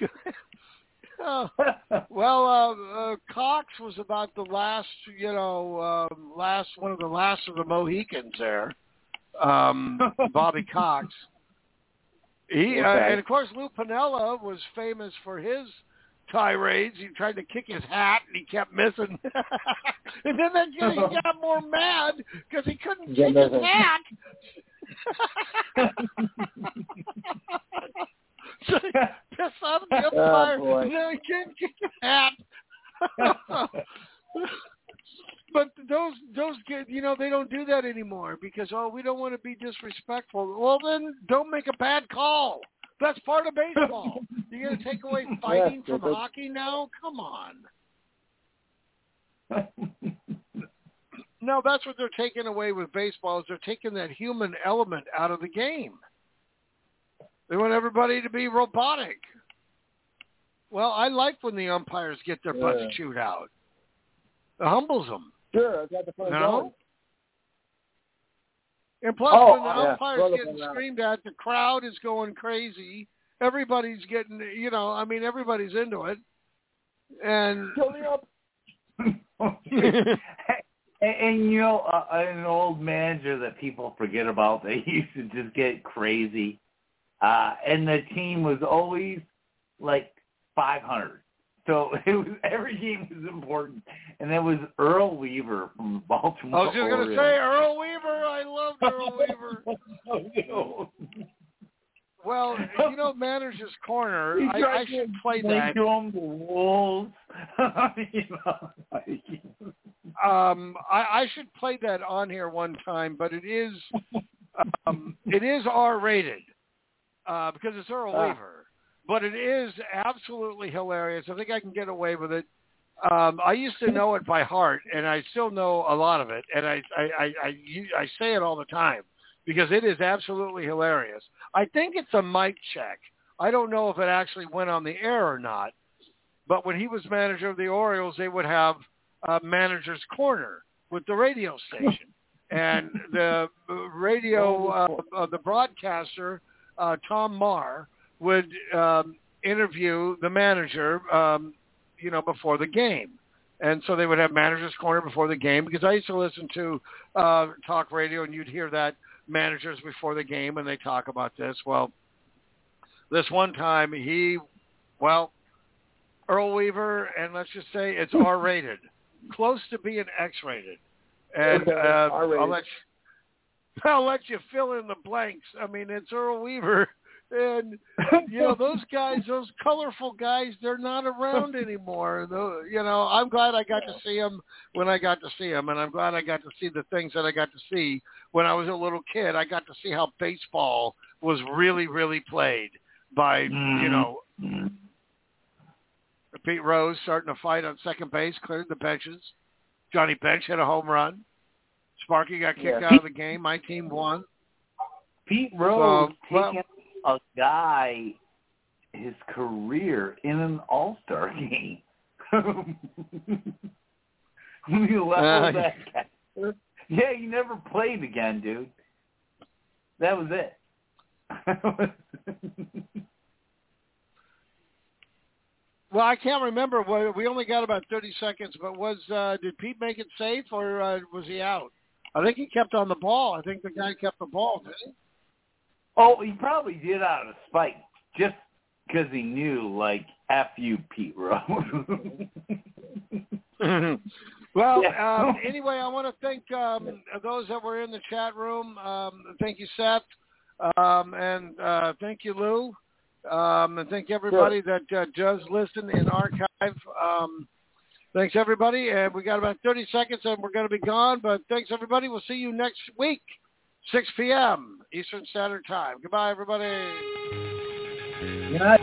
Cox was about the last, one of the last of the Mohicans there. Bobby Cox. And of course Lou Piniella was famous for his tirades. He tried to kick his hat and he kept missing. And then he got more mad because he couldn't kick his hat. So he pissed off the umpire, and now he can't kick his hat. But those kids, they don't do that anymore because, we don't want to be disrespectful. Well, then don't make a bad call. That's part of baseball. You're going to take away fighting from hockey now? Come on. No, that's what they're taking away with baseball is they're taking that human element out of the game. They want everybody to be robotic. Well, I like when the umpires get their butts chewed out. It humbles them. Sure, that's the fun going. And plus, when the umpires getting screamed at, the crowd is going crazy. Everybody's getting, everybody's into it. And And an old manager that people forget about, they used to just get crazy. And the team was always like 500. So every game was important. And that was Earl Weaver from Baltimore. I was just going to say Earl Weaver. I loved Earl Weaver. Well, Manager's Corner, I should play that. The Wolves. I should play that on here one time, but it is R-rated because it's Earl Weaver. But it is absolutely hilarious. I think I can get away with it. I used to know it by heart, and I still know a lot of it, and I say it all the time because it is absolutely hilarious. I think it's a mic check. I don't know if it actually went on the air or not, but when he was manager of the Orioles, they would have Manager's Corner with the radio station. And the the broadcaster, Tom Marr, would interview the manager, before the game. And so they would have Manager's Corner before the game because I used to listen to talk radio, and you'd hear that managers before the game, and they talk about this. Well, this one time Earl Weaver, and let's just say it's R-rated, close to being X-rated. And I'll let you fill in the blanks. I mean, it's Earl Weaver. And, those guys, those colorful guys, they're not around anymore. I'm glad I got to see them when I got to see them, and I'm glad I got to see the things that I got to see when I was a little kid. I got to see how baseball was really, really played by, Pete Rose starting a fight on second base, cleared the benches. Johnny Bench hit a home run. Sparky got kicked out of the game. My team won. Pete Rose taking a guy his career in an All-Star game. When you leveled that guy. Yeah, he never played again, dude. That was it. Well, I can't remember. We only got about 30 seconds, but did Pete make it safe, or was he out? I think he kept on the ball. I think the guy kept the ball, didn't he? Oh, he probably did out of spite, just because he knew, F you, Pete Rose. Well, anyway, I want to thank those that were in the chat room. Thank you, Seth, and thank you, Lou, and thank everybody that does listen in archive. Thanks, everybody, and we got about 30 seconds, and we're going to be gone, but thanks, everybody. We'll see you next week. 6 p.m. Eastern Standard Time. Goodbye, everybody. Good night.